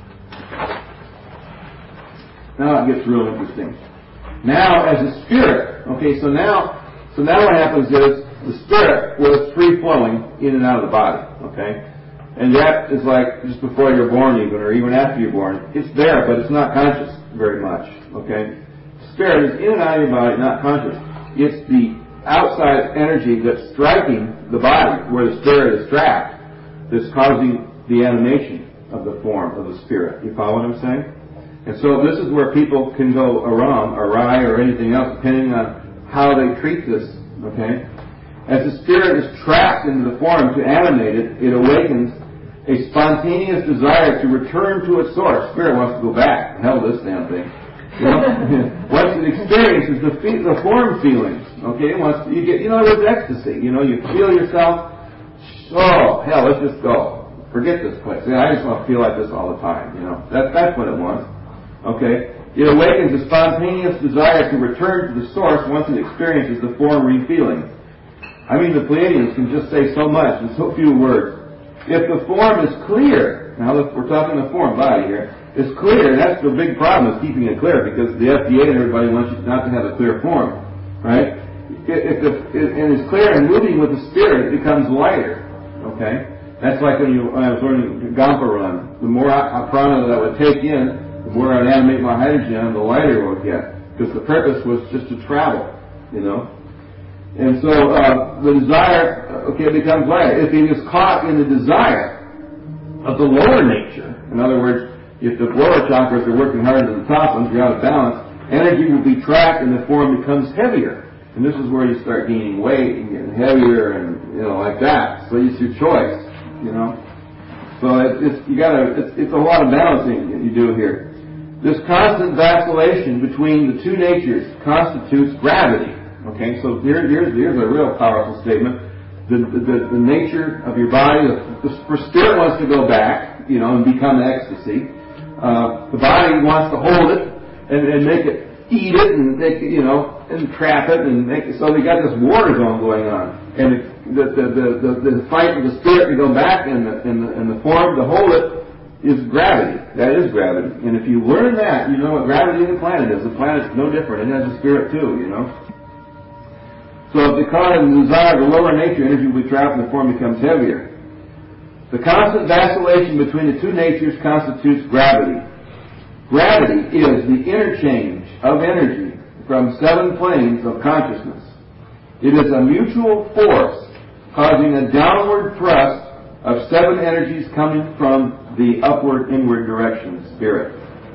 S2: Now it gets real interesting. Now, as a spirit, okay, so now, so now what happens is the spirit was free flowing in and out of the body, okay, and that is like just before you're born, even or even after you're born. It's there, but it's not conscious very much, okay. Spirit is in and out of your body, not conscious. It's the outside energy that's striking the body, where the spirit is trapped, that's causing the animation of the form of the spirit. You follow what I'm saying? And so this is where people can go wrong, awry, or anything else, depending on how they treat this, okay? As the spirit is trapped into the form to animate it, it awakens a spontaneous desire to return to its source. Spirit wants to go back. Hell, this damn thing. You know? Once it experiences the, fe- the form feelings, okay? Once you get, you know, there's ecstasy. You know, you feel yourself, oh, hell, let's just go. Forget this place. Yeah, I just want to feel like this all the time, you know. That, that's what it wants. Okay? It awakens a spontaneous desire to return to the source once it experiences the form re-feeling. I mean, the Pleiadians can just say so much in so few words. If the form is clear, now look, we're talking the form body here, is clear, that's the big problem, is keeping it clear, because the F D A and everybody wants you not to have a clear form, right? If the, and it's clear and moving with the spirit, it becomes lighter, okay? That's like when, you, when I was learning Gampa run. The more prana that I would take in, the more I'd animate my hydrogen, the lighter it would get. Because the purpose was just to travel, you know. And so uh, the desire, okay, becomes lighter. If it is caught in the desire of the lower nature, in other words, if the lower chakras are working harder than the top ones, you're out of balance, energy will be trapped and the form becomes heavier. And this is where you start gaining weight and getting heavier and, you know, like that. So it's your choice, you know. So it's, it's you gotta, it's, it's a lot of balancing that you do here. This constant vacillation between the two natures constitutes gravity. Okay, so here, here's, here's a real powerful statement. The, the, the nature of your body, the, the spirit wants to go back, you know, and become ecstasy. Uh, the body wants to hold it and, and make it, eat it and make it, you know, and trap it and make it, so we got this war zone going on. And the, the, the, the, the fight of the spirit to go back and the, and the, and the form to hold it is gravity. That is gravity. And if you learn that, you know what gravity of the planet is. The planet's no different. It has a spirit too, you know. So if the cause and desire of the lower nature, energy will be trapped and the form becomes heavier. The constant vacillation between the two natures constitutes gravity. Gravity is the interchange of energy from seven planes of consciousness. It is a mutual force causing a downward thrust of seven energies coming from the upward, inward direction, spirit.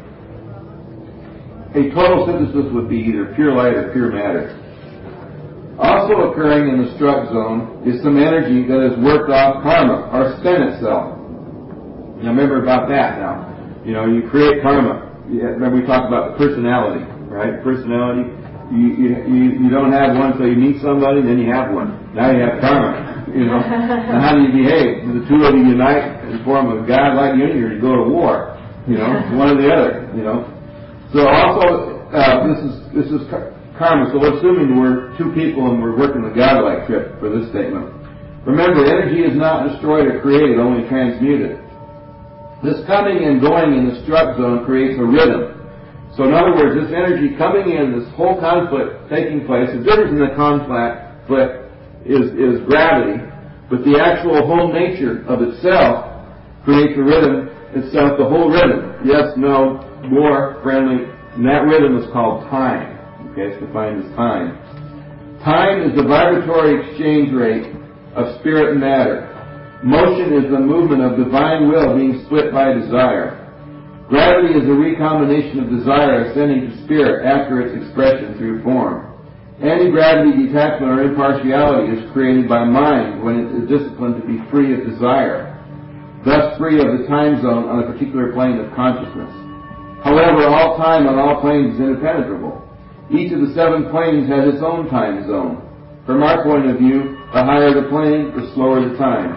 S2: A total synthesis would be either pure light or pure matter. Also occurring in the struck zone is some energy that has worked off karma, or spent itself. Now remember about that now. You know, you create karma. Remember we talked about the personality, right? Personality. You, you, you don't have one until you meet somebody, then you have one. Now you have karma. You know. Now how do you behave? Do the two of you unite and form a God-like union, or you go to war? You know, one or the other. You know. So also, uh, this is this is karma. So we're assuming we're two people and we're working the God-like trip for this statement. Remember, energy is not destroyed or created, only transmuted. This coming and going in the struck zone creates a rhythm. So in other words, this energy coming in, this whole conflict taking place, the difference in the conflict is, is gravity, but the actual whole nature of itself creates a rhythm itself, the whole rhythm. Yes, no, more, friendly, and that rhythm is called time. Okay, it's defined as time. Time is the vibratory exchange rate of spirit and matter. Motion is the movement of divine will being split by desire. Gravity is a recombination of desire ascending to spirit after its expression through form. Anti-gravity detachment or impartiality is created by mind when it is disciplined to be free of desire, thus free of the time zone on a particular plane of consciousness. However, all time on all planes is impenetrable. Each of the seven planes has its own time zone. From our point of view, the higher the plane, the slower the time.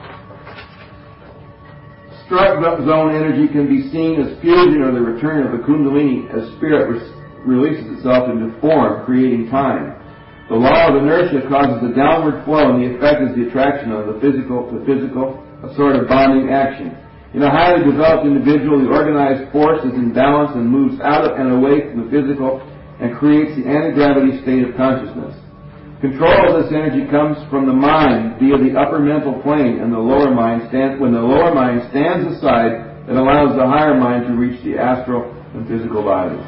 S2: Strut zone energy can be seen as fusion or the return of the Kundalini as spirit re- releases itself into form, creating time. The law of inertia causes a downward flow, and the effect is the attraction of the physical to physical, a sort of bonding action. In a highly developed individual, the organized force is in balance and moves out of and away from the physical and creates the anti-gravity state of consciousness. Control of this energy comes from the mind via the upper mental plane, and the lower mind stands. When the lower mind stands aside, it allows the higher mind to reach the astral and physical bodies.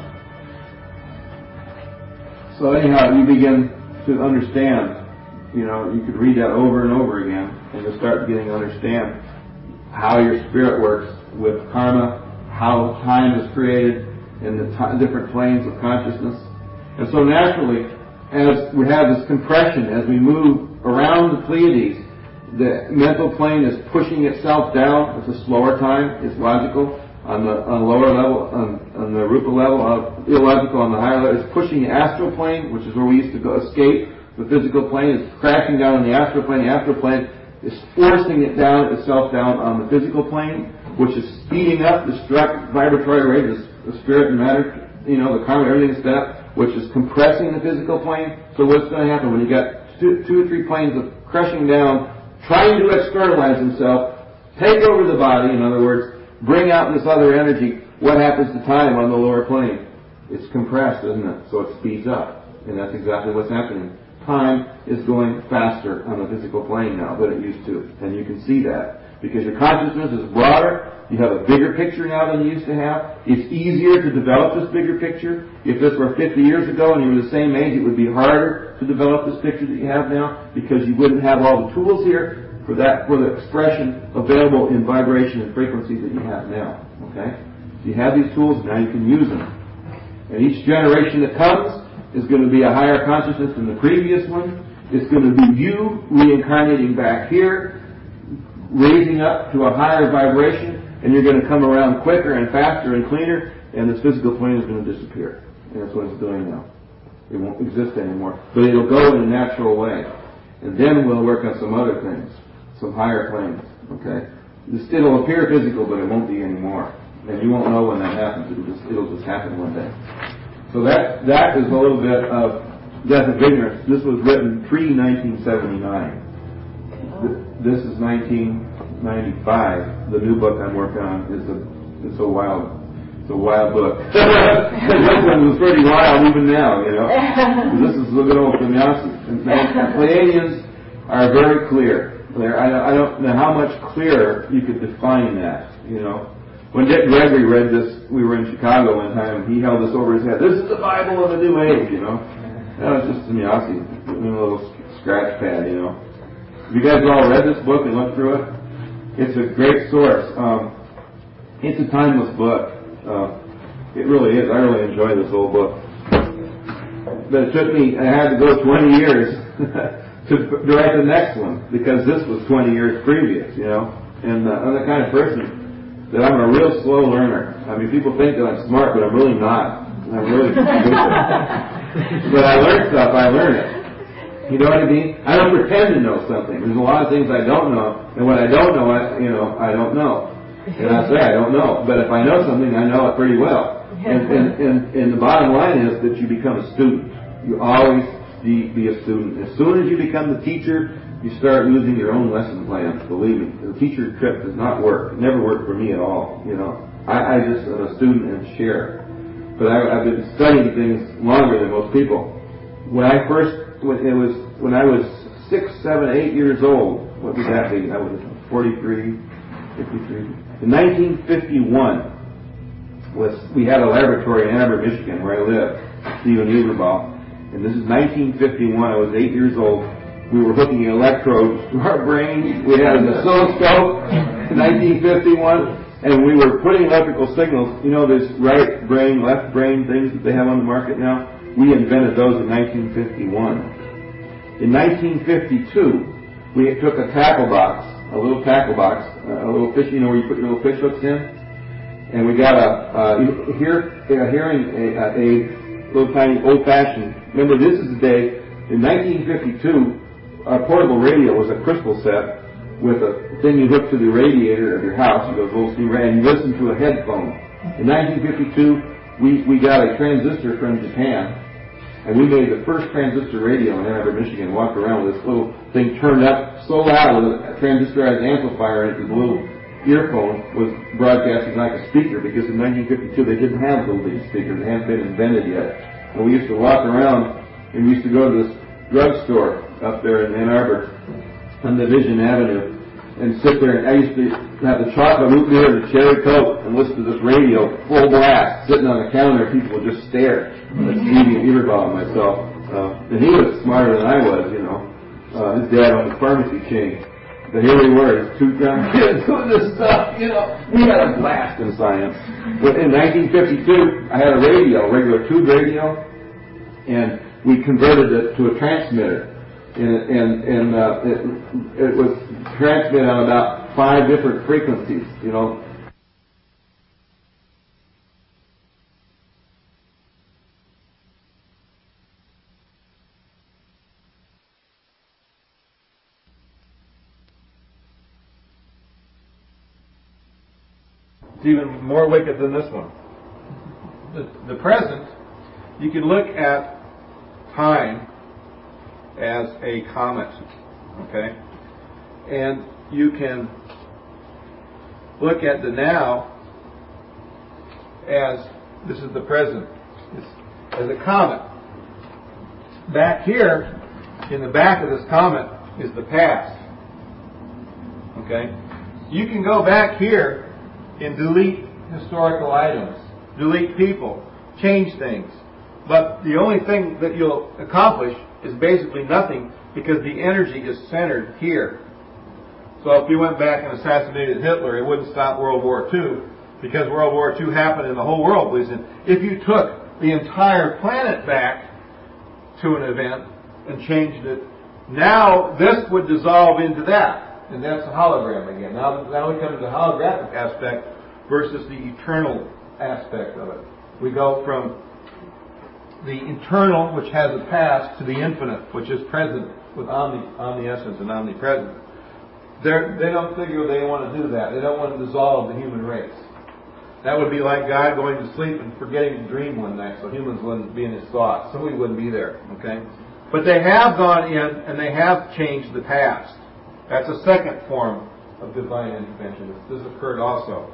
S2: So anyhow, you begin to understand. You know, you could read that over and over again, and you'll start getting to understand how your spirit works with karma, how time is created in the t- different planes of consciousness, and so naturally, as we have this compression, as we move around the Pleiades, the mental plane is pushing itself down. It's a slower time. It's logical on the on the lower level, on, on the Rupa level, uh, illogical on the higher level. It's pushing the astral plane, which is where we used to go escape. The physical plane is crashing down on the astral plane. The astral plane is forcing it down itself down on the physical plane, which is speeding up the struct, vibratory rate, the, the spirit and matter, you know, the karma, everything is set up, which is compressing the physical plane. So what's going to happen when you got two, two or three planes of crushing down, trying to externalize himself, take over the body, in other words, bring out this other energy, what happens to time on the lower plane? It's compressed, isn't it? So it speeds up. And that's exactly what's happening. Time is going faster on the physical plane now than it used to. And you can see that. Because your consciousness is broader, you have a bigger picture now than you used to have. It's easier to develop this bigger picture. If this were fifty years ago and you were the same age, it would be harder to develop this picture that you have now because you wouldn't have all the tools here for that, for the expression available in vibration and frequency that you have now. Okay? So you have these tools, now you can use them. And each generation that comes is going to be a higher consciousness than the previous one. It's going to be you reincarnating back here, raising up to a higher vibration, and you're going to come around quicker and faster and cleaner, and this physical plane is going to disappear. And that's what it's doing now. It won't exist anymore. But it'll go in a natural way. And then we'll work on some other things, some higher planes. Okay? This, it'll appear physical, but it won't be anymore. And you won't know when that happens. It'll just, it'll just happen one day. So that that is a little bit of Death of Ignorance. This was written pre nineteen seventy-nine. This is nineteen ninety-five. The new book I'm working on is a it's a wild it's a wild book. This one was pretty wild even now, you know. This is a good old Sannyasi. And Pleiadians are very clear. They're, I, I don't know how much clearer you could define that, you know. When Dick Gregory read this, we were in Chicago one time, and he held this over his head. This is the Bible of the New Age, you know. That was just Sannyasi, a little scratch pad, you know. Have you guys all read this book and looked through it? It's a great source. Um, it's a timeless book. Uh, it really is. I really enjoy this old book. But it took me, I had to go twenty years to, to write the next one, because this was twenty years previous, you know. And uh, I'm the kind of person that I'm a real slow learner. I mean, people think that I'm smart, but I'm really not. I'm really stupid. But I learn stuff, I learn it. You know what I mean? I don't pretend to know something. There's a lot of things I don't know, and when I don't know it, you know, I don't know. And I say I don't know. But if I know something, I know it pretty well. And, and, and, and the bottom line is that you become a student. You always be, be a student. As soon as you become the teacher, you start losing your own lesson plans, believe me. The teacher trip does not work. It never worked for me at all, you know. I, I just am a student and share. But I, I've been studying things longer than most people. When I first, when it was, when I was six, seven, eight years old, what would that be? I was forty-three, fifty-three. In nineteen fifty-one, was, we had a laboratory in Ann Arbor, Michigan, where I lived, Stephen Uberbaugh. And this is nineteen fifty-one. I was eight years old. we were hooking electrodes to our brains. We had an oscilloscope in nineteen fifty-one, and we were putting electrical signals. You know, this right brain, left brain things that they have on the market now? We invented those in nineteen fifty-one. In nineteen fifty-two, we took a tackle box, a little tackle box, a little fish, you know, where you put your little fish hooks in, and we got a, uh, hear, a hearing, a, a little tiny old-fashioned. Remember, this is the day, in nineteen fifty-two, a portable radio was a crystal set with a thing you hook to the radiator of your house, you go little steam radio, and you listen to a headphone. In nineteen fifty-two, we, we got a transistor from Japan, and we made the first transistor radio in Ann Arbor, Michigan. Walked around with this little thing turned up so loud with a transistorized amplifier, and the little earphone was broadcasting like a speaker, because in nineteen fifty-two they didn't have little bitty speakers. They hadn't been invented yet. And we used to walk around, and we used to go to this drugstore up there in Ann Arbor on Division Avenue and sit there, and I used to have the chocolate root beer and the cherry coke and listen to this radio full blast sitting on the counter. People would just stare. That's Stevie Eberball and myself. Uh, and he was smarter than I was, you know. Uh, his dad owned a pharmacy chain. But here we were, his two young kids doing this stuff, you know. We had a blast in science. But in nineteen fifty-two, I had a radio, a regular tube radio, and we converted it to a transmitter. And, and, and uh, it, it was transmitted on about five different frequencies, you know.
S4: It's even more wicked than this one. The, the present, you can look at time as a comet, okay? And you can look at the now as, this is the present, as a comet. Back here, in the back of this comet, is the past, okay? You can go back here and delete historical items, delete people, change things. But the only thing that you'll accomplish is basically nothing, because the energy is centered here. So if you went back and assassinated Hitler, it wouldn't stop World War Two, because World War Two happened and the whole world believes in. If you took the entire planet back to an event and changed it, now this would dissolve into that. And that's a hologram again. Now, now we come to the holographic aspect versus the eternal aspect of it. We go from the eternal, which has a past, to the infinite, which is present with omni, omniscience and omnipresent. They're, they don't figure they want to do that. They don't want to dissolve the human race. That would be like God going to sleep and forgetting to dream one night, so humans wouldn't be in his thoughts. So we wouldn't be there, okay? But they have gone in and they have changed the past. That's a second form of divine intervention. This occurred also.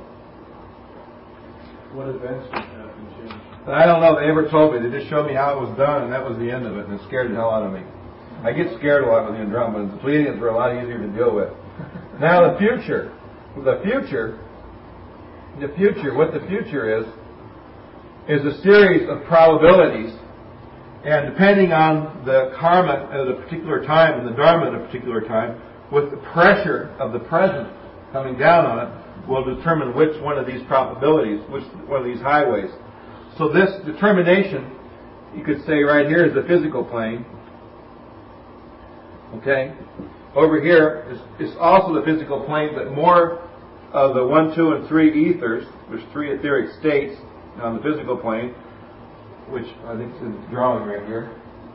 S5: What events have been changed?
S4: I don't know. They never told me. They just showed me how it was done, and that was the end of it, and it scared the hell out of me. I get scared a lot with the Andromedans. The Pleiadians were a lot easier to deal with. Now the future. The future, the future, what the future is, is a series of probabilities, and depending on the karma at a particular time and the dharma at a particular time, with the pressure of the present coming down on it, will determine which one of these probabilities, which one of these highways. So this determination, you could say right here, is the physical plane. Okay? Over here is, is also the physical plane, but more of the one, two, and three ethers. There's three etheric states on the physical plane, which I think is in the drawing right here.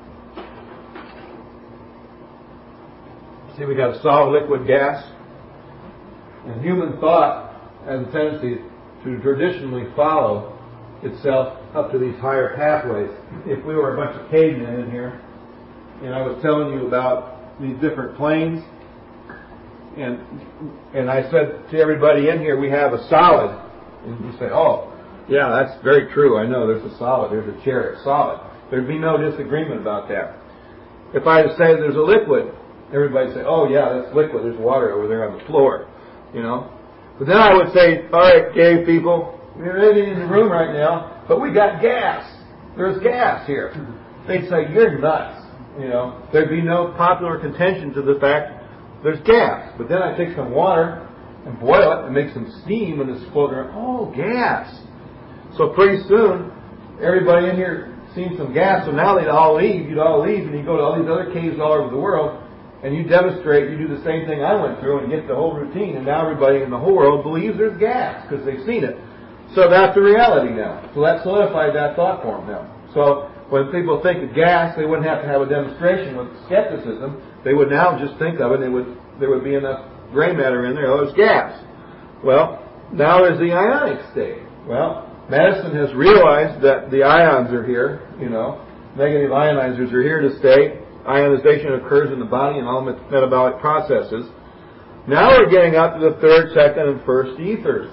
S4: See, we got a solid, liquid, gas. And human thought has a tendency to traditionally follow itself up to these higher pathways. If we were a bunch of cavemen in here, and I was telling you about these different planes, and and I said to everybody in here, we have a solid, and you say, oh, yeah, that's very true. I know there's a solid. There's a chair. It's solid. There'd be no disagreement about that. If I say there's a liquid, everybody'd say, oh, yeah, that's liquid. There's water over there on the floor, you know. But then I would say, all right, cave people, we're ready in the room right now, but we got gas. There's gas here. They'd say, you're nuts. You know, there'd be no popular contention to the fact there's gas. But then I take some water and boil it and make some steam and it's floating around. Oh, gas. So pretty soon, everybody in here seen some gas, so now they'd all leave, you'd all leave, and you go to all these other caves all over the world, and you demonstrate, you do the same thing I went through and get the whole routine, and now everybody in the whole world believes there's gas because they've seen it. So that's the reality now. So that solidified that thought form now. So when people think of gas, they wouldn't have to have a demonstration with skepticism. They would now just think of it, and they would, there would be enough gray matter in there. Oh, it's gas. Well, now there's the ionic state. Well, medicine has realized that the ions are here, you know, negative ionizers are here to stay. Ionization occurs in the body and all metabolic processes. Now we're getting up to the third, second, and first ethers.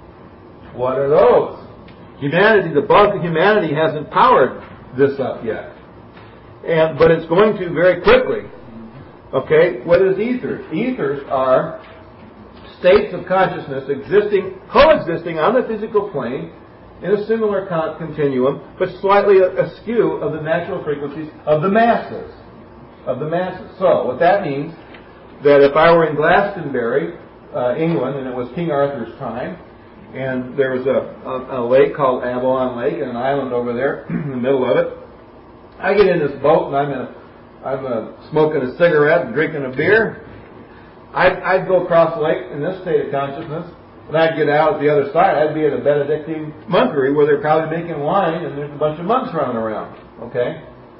S4: What are those? Humanity, the bulk of humanity hasn't powered this up yet. And, but it's going to very quickly. Okay, what is ethers? Ethers are states of consciousness existing, coexisting on the physical plane in a similar continuum, but slightly askew of the natural frequencies of the masses. Of the masses. So, what that means, that if I were in Glastonbury, uh, England, and it was King Arthur's time, and there was a, a, a lake called Avalon Lake, and an island over there in the middle of it, I get in this boat, and I'm, in a, I'm a, smoking a cigarette and drinking a beer. I'd, I'd go across the lake in this state of consciousness, and I'd get out at the other side. I'd be at a Benedictine monkery where they're probably making wine and there's a bunch of monks running around. Okay?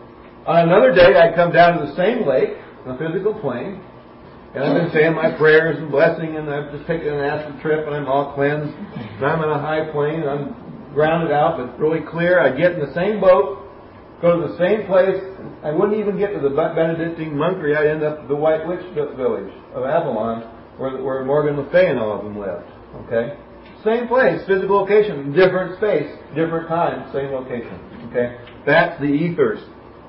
S4: On another day, I'd come down to the same lake, the physical plane, and I've been saying my prayers and blessing, and I've just taken an acid trip, and I'm all cleansed. And I'm in a high plane, and I'm grounded out, but really clear. I'd get in the same boat, go to the same place. I wouldn't even get to the Benedictine monkery. I'd end up at the White Witch village of Avalon, where, where Morgan Le Fay and all of them lived. Okay? Same place, physical location, different space, different time, same location. Okay? That's the ethers.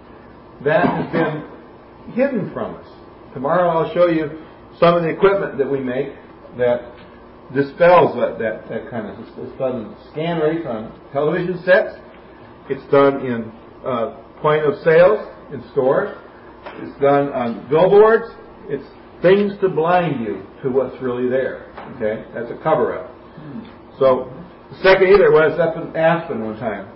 S4: That has been hidden from us. Tomorrow I'll show you some of the equipment that we make that dispels that, that, that kind of, it's done in scan rates on television sets. It's done in uh, point of sales in stores. It's done on billboards. It's things to blind you to what's really there. Okay? That's a cover-up. So, the second ether was up in Aspen one time.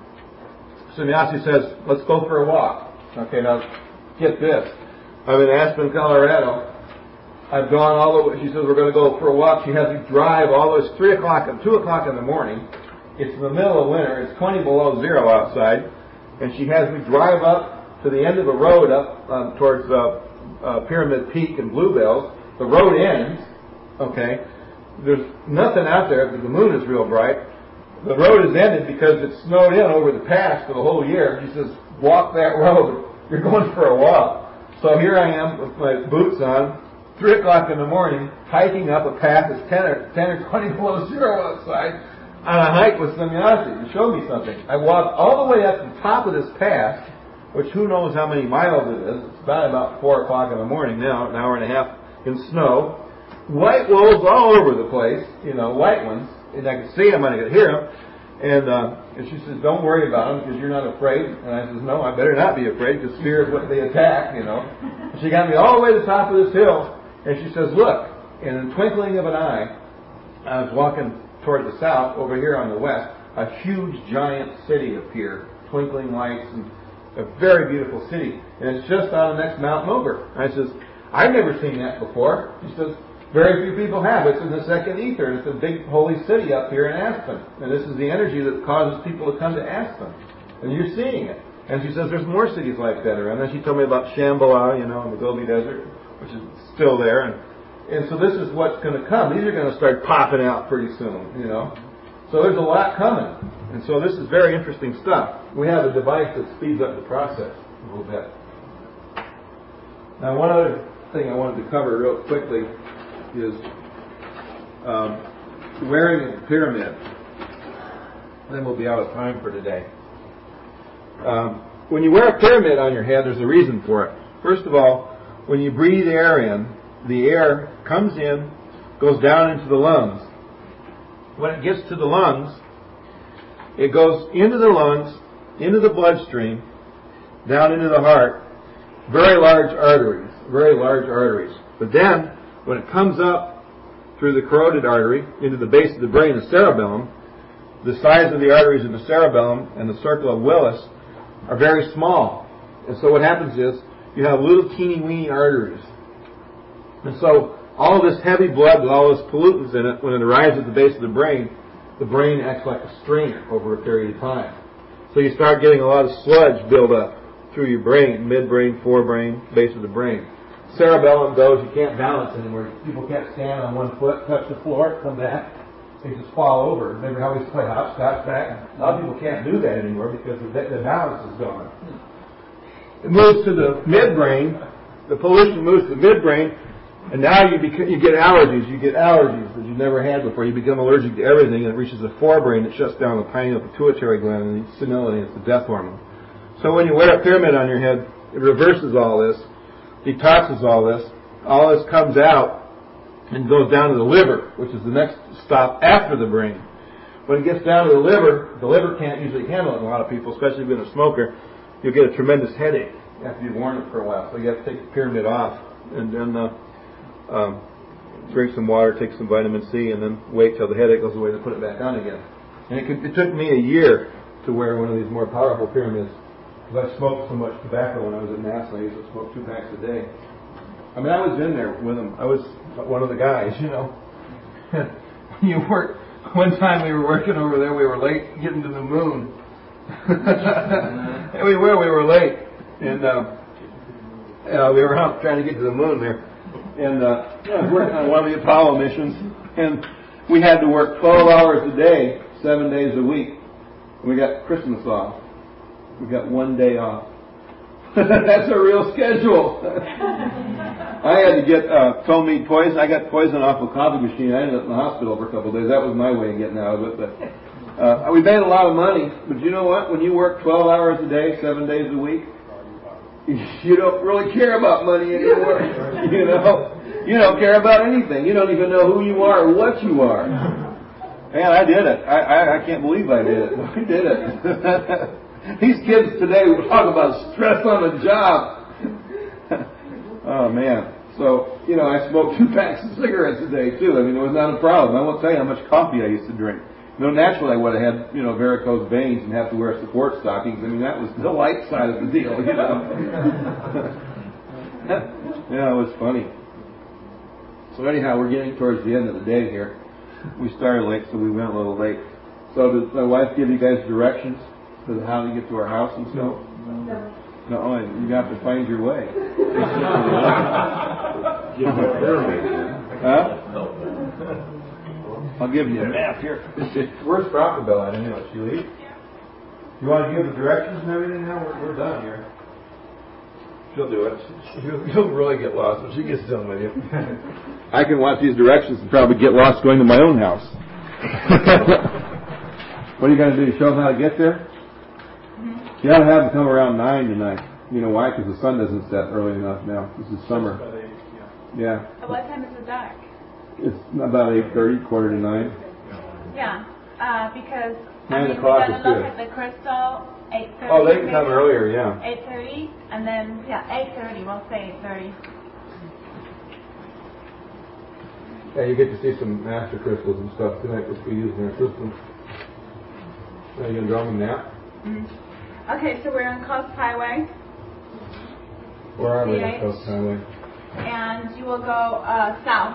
S4: Sannyasi says, let's go for a walk. Okay, now, get this. I'm in Aspen, Colorado. I've gone all the way. She says, we're going to go for a walk. She has me drive all those three o'clock and two o'clock in the morning. It's in the middle of winter. It's twenty below zero outside. And she has me drive up to the end of the road up um, towards uh, uh, Pyramid Peak and Bluebells. The road ends. Okay. There's nothing out there because the moon is real bright. The road is ended because it snowed in over the pass for the whole year. She says, walk that road. You're going for a walk. So here I am with my boots on, three o'clock in the morning, hiking up a path that's ten or, ten or twenty below zero outside on a hike with Sannyasi to show me something. I walked all the way up to the top of this path, which who knows how many miles it is. It's about about four o'clock in the morning now, an hour and a half in snow. White wolves all over the place, you know, white ones. And I could see them and I could hear them. And, uh, and she says, don't worry about them because you're not afraid. And I says, no, I better not be afraid because fear is what they attack, you know. And she got me all the way to the top of this hill. And she says, look, in the twinkling of an eye, I was walking toward the south, over here on the west, a huge giant city appeared, twinkling lights and a very beautiful city. And it's just on the next mountain over. And I says, I've never seen that before. She says, very few people have. It's in the second ether. It's a big holy city up here in Aspen. And this is the energy that causes people to come to Aspen. And you're seeing it. And she says there's more cities like that around. And then she told me about Shambhala, you know, in the Gobi Desert, which is still there. And, and so this is what's going to come. These are going to start popping out pretty soon, you know. So there's a lot coming. And so this is very interesting stuff. We have a device that speeds up the process a little bit. Now, one other thing I wanted to cover real quickly is um, wearing a pyramid. Then we'll be out of time for today. Um, when you wear a pyramid on your head, there's a reason for it. First of all, when you breathe air in, the air comes in, goes down into the lungs. When it gets to the lungs, it goes into the lungs, into the bloodstream, down into the heart, Very large arteries, very large arteries. But then, when it comes up through the carotid artery into the base of the brain, the cerebellum, the size of the arteries in the cerebellum and the circle of Willis are very small. And so what happens is you have little teeny weeny arteries. And so all this heavy blood with all this pollutants in it, when it arrives at the base of the brain, the brain acts like a strainer over a period of time. So you start getting a lot of sludge build up through your brain, midbrain, forebrain, base of the brain. Cerebellum goes, you can't balance anymore. People can't stand on one foot, touch the floor, come back, they just fall over. Remember how we used to play hopscotch back? A lot of people can't do that anymore because the, the balance is gone. It moves to the midbrain, the pollution moves to the midbrain, and now you beca- you get allergies. You get allergies that you never had before. You become allergic to everything, and it reaches the forebrain that shuts down the pineal pituitary gland, and the senility, it's the death hormone. So when you wear a pyramid on your head, it reverses all this, detoxes all this. All this comes out and goes down to the liver, which is the next stop after the brain. When it gets down to the liver, the liver can't usually handle it in a lot of people, especially if you've been a smoker. You'll get a tremendous headache after you've worn it for a while. So you have to take the pyramid off and then uh, um, drink some water, take some vitamin C, and then wait till the headache goes away to put it back on again. And it, could, it took me a year to wear one of these more powerful pyramids because I smoked so much tobacco when I was at NASA. I used to smoke two packs a day. I mean, I was in there with them. I was one of the guys, you know. When you work, one time we were working over there, we were late getting to the moon. And we were, we were late. And uh, uh, we were out trying to get to the moon there. And uh, I was working on one of the Apollo missions. And we had to work twelve hours a day, seven days a week. And we got Christmas off. We got one day off. That's a real schedule. I had to get uh, Tomid poison. I got poison off a coffee machine. I ended up in the hospital for a couple of days. That was my way of getting out of it. But uh, we made a lot of money. But you know what? When you work twelve hours a day, seven days a week, you don't really care about money anymore. You know, you don't care about anything. You don't even know who you are or what you are. Man, I did it. I, I, I can't believe I did it. I did it. These kids today will talk about stress on the job. Oh, man. So, you know, I smoked two packs of cigarettes a day, too. I mean, it was not a problem. I won't tell you how much coffee I used to drink. You know, naturally I would have had, you know, varicose veins and have to wear support stockings. I mean, that was the light side of the deal, you know. Yeah, it was funny. So anyhow, we're getting towards the end of the day here. We started late, so we went a little late. So did my wife give you guys directions to how to get to our house and stuff?
S3: No.
S4: No, you have to find your way. Huh? I'll give you a map here. Where's Crocodile at anyway? She leave? You want to give the directions and everything now? We're, we're done here. She'll do it. You'll, you'll really get lost when she gets done with you. I can watch these directions and probably get lost going to my own house. What are you going to do? Show them how to get there? You ought to have them come around nine tonight. You know why? Because the sun doesn't set early enough now. This is summer. Yeah.
S5: At what time is it dark?
S4: It's about eight thirty, quarter to nine.
S5: Yeah, uh, because
S4: Nine
S5: I mean,
S4: o'clock
S5: we're
S4: is
S5: gonna look
S4: good.
S5: at the crystal eight thirty.
S4: Oh, they can come earlier, yeah.
S5: Eight thirty, and then yeah, eight thirty. We'll say eight thirty.
S4: Yeah, you get to see some master crystals and stuff tonight, which we use in our system. Are you gonna draw them now?
S5: Mm-hmm. Okay, so we're on Coast Highway.
S4: Where are we
S5: C
S4: on
S5: H.
S4: Coast Highway?
S5: And you will go uh, south.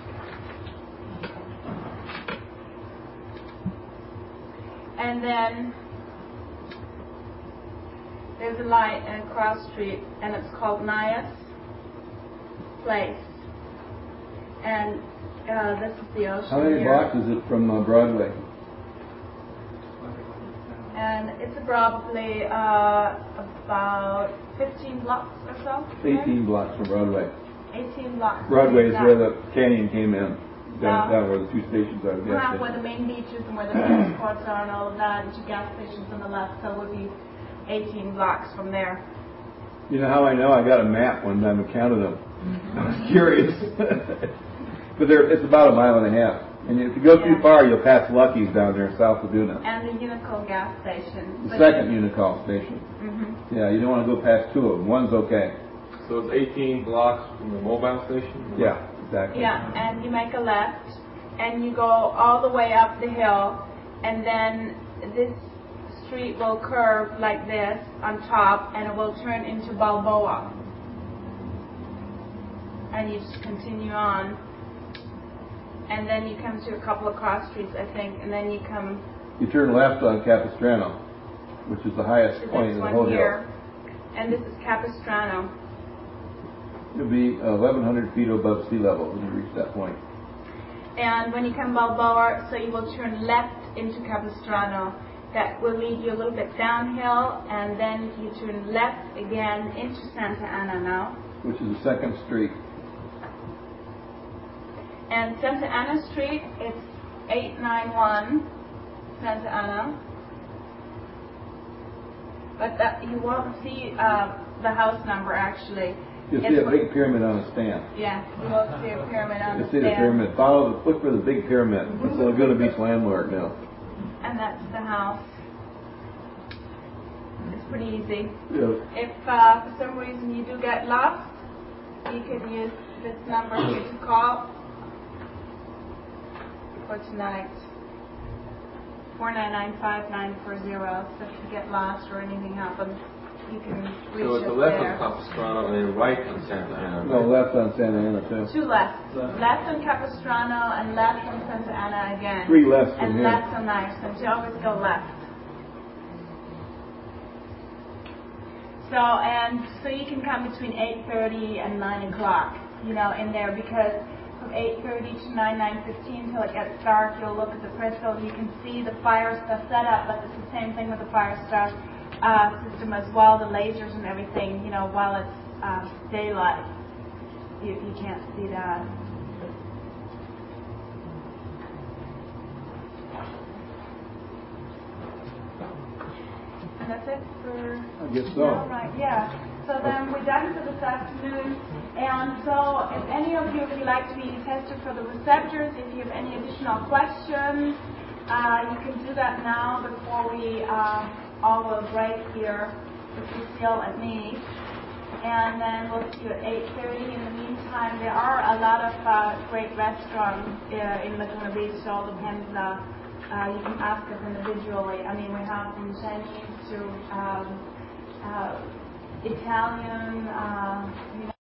S5: And then there's a light in a cross street, and it's called Nias Place. And uh, this is the ocean.
S4: How many
S5: here.
S4: blocks is it from uh, Broadway?
S5: And it's probably uh, about fifteen blocks or so.
S4: eighteen blocks from Broadway.
S5: eighteen blocks.
S4: Broadway is
S5: down.
S4: where the canyon came in. Down,
S5: Down.
S4: down where the two stations are. the gas
S5: Uh, where
S4: station.
S5: the main beaches and where the tennis courts are and all of that, and two gas stations on the left, so it would be eighteen blocks from there.
S4: You know how I know? I got a map one time and counted them. I was curious. But there, it's about a mile and a half. And if you go too
S5: Yeah.
S4: far, you'll pass Lucky's down there in South Laguna.
S5: And the Unicol gas station.
S4: The
S5: But-
S4: second Unicol station.
S5: Mm-hmm.
S4: Yeah, you don't want to go past two of them. One's okay. So it's eighteen blocks from the mobile station?
S2: Yeah, exactly.
S5: Yeah, and you make a left, and you go all the way up the hill, and then this street will curve like this on top, and it will turn into Balboa. And you just continue on, and then you come to a couple of cross streets, I think, and then you come
S2: You turn left on Capistrano, which is the highest
S5: to
S2: point
S5: this
S2: in the
S5: one
S2: whole
S5: here,
S2: hill.
S5: and this is Capistrano.
S2: It'll be eleven hundred feet above sea level when you reach that point.
S5: And when you come Balboa, so you will turn left into Capistrano. That will lead you a little bit downhill, and then you turn left again into Santa Ana now.
S2: Which is the second street.
S5: And Santa Ana Street, it's eight ninety-one Santa Ana. But that, you won't see uh, the house number actually.
S2: You'll see
S5: It's
S2: a
S5: what-
S2: big pyramid on a stand.
S5: Yeah, you won't see a pyramid on
S2: You'll
S5: the
S2: see the
S5: stand.
S2: pyramid. Follow the, look for the big pyramid. It's the Laguna Beach landmark now.
S5: And that's the house. It's pretty easy.
S2: Yeah.
S5: If uh, for some reason you do get lost, you can use this number here to call for tonight. four nine nine, five nine four zero. So if you get lost or anything happens, you can reach
S4: So it's
S5: us
S4: a left
S5: there.
S4: on Capistrano and then right on Santa Ana.
S2: No,
S4: right?
S2: left on Santa Ana too.
S5: Two lefts. Left on Capistrano and left on Santa Ana again.
S2: Three lefts from
S5: and
S2: here.
S5: left on Ireland. You always go left. So and so you can come between eight thirty and nine o'clock, you know, in there, because from eight thirty to nine nine fifteen till it gets dark, you'll look at the crystal and you can see the fire stuff set up, but it's the same thing with the fire stuff uh, system as well, the lasers and everything. You know, while it's uh, daylight, you you can't see that. And that's it for.
S2: I guess so.
S5: All right, yeah. So then we're done for this afternoon. And so if any of you would like to be tested for the receptors, if you have any additional questions, uh, you can do that now before we uh, all will break here with Lucille and me. And then we'll see you at eight thirty. In the meantime, there are a lot of uh, great restaurants uh, in Laguna Beach. It all depends. Uh, uh, you can ask us individually. I mean, we have from Chinese to um, uh, Italian, uh, you know,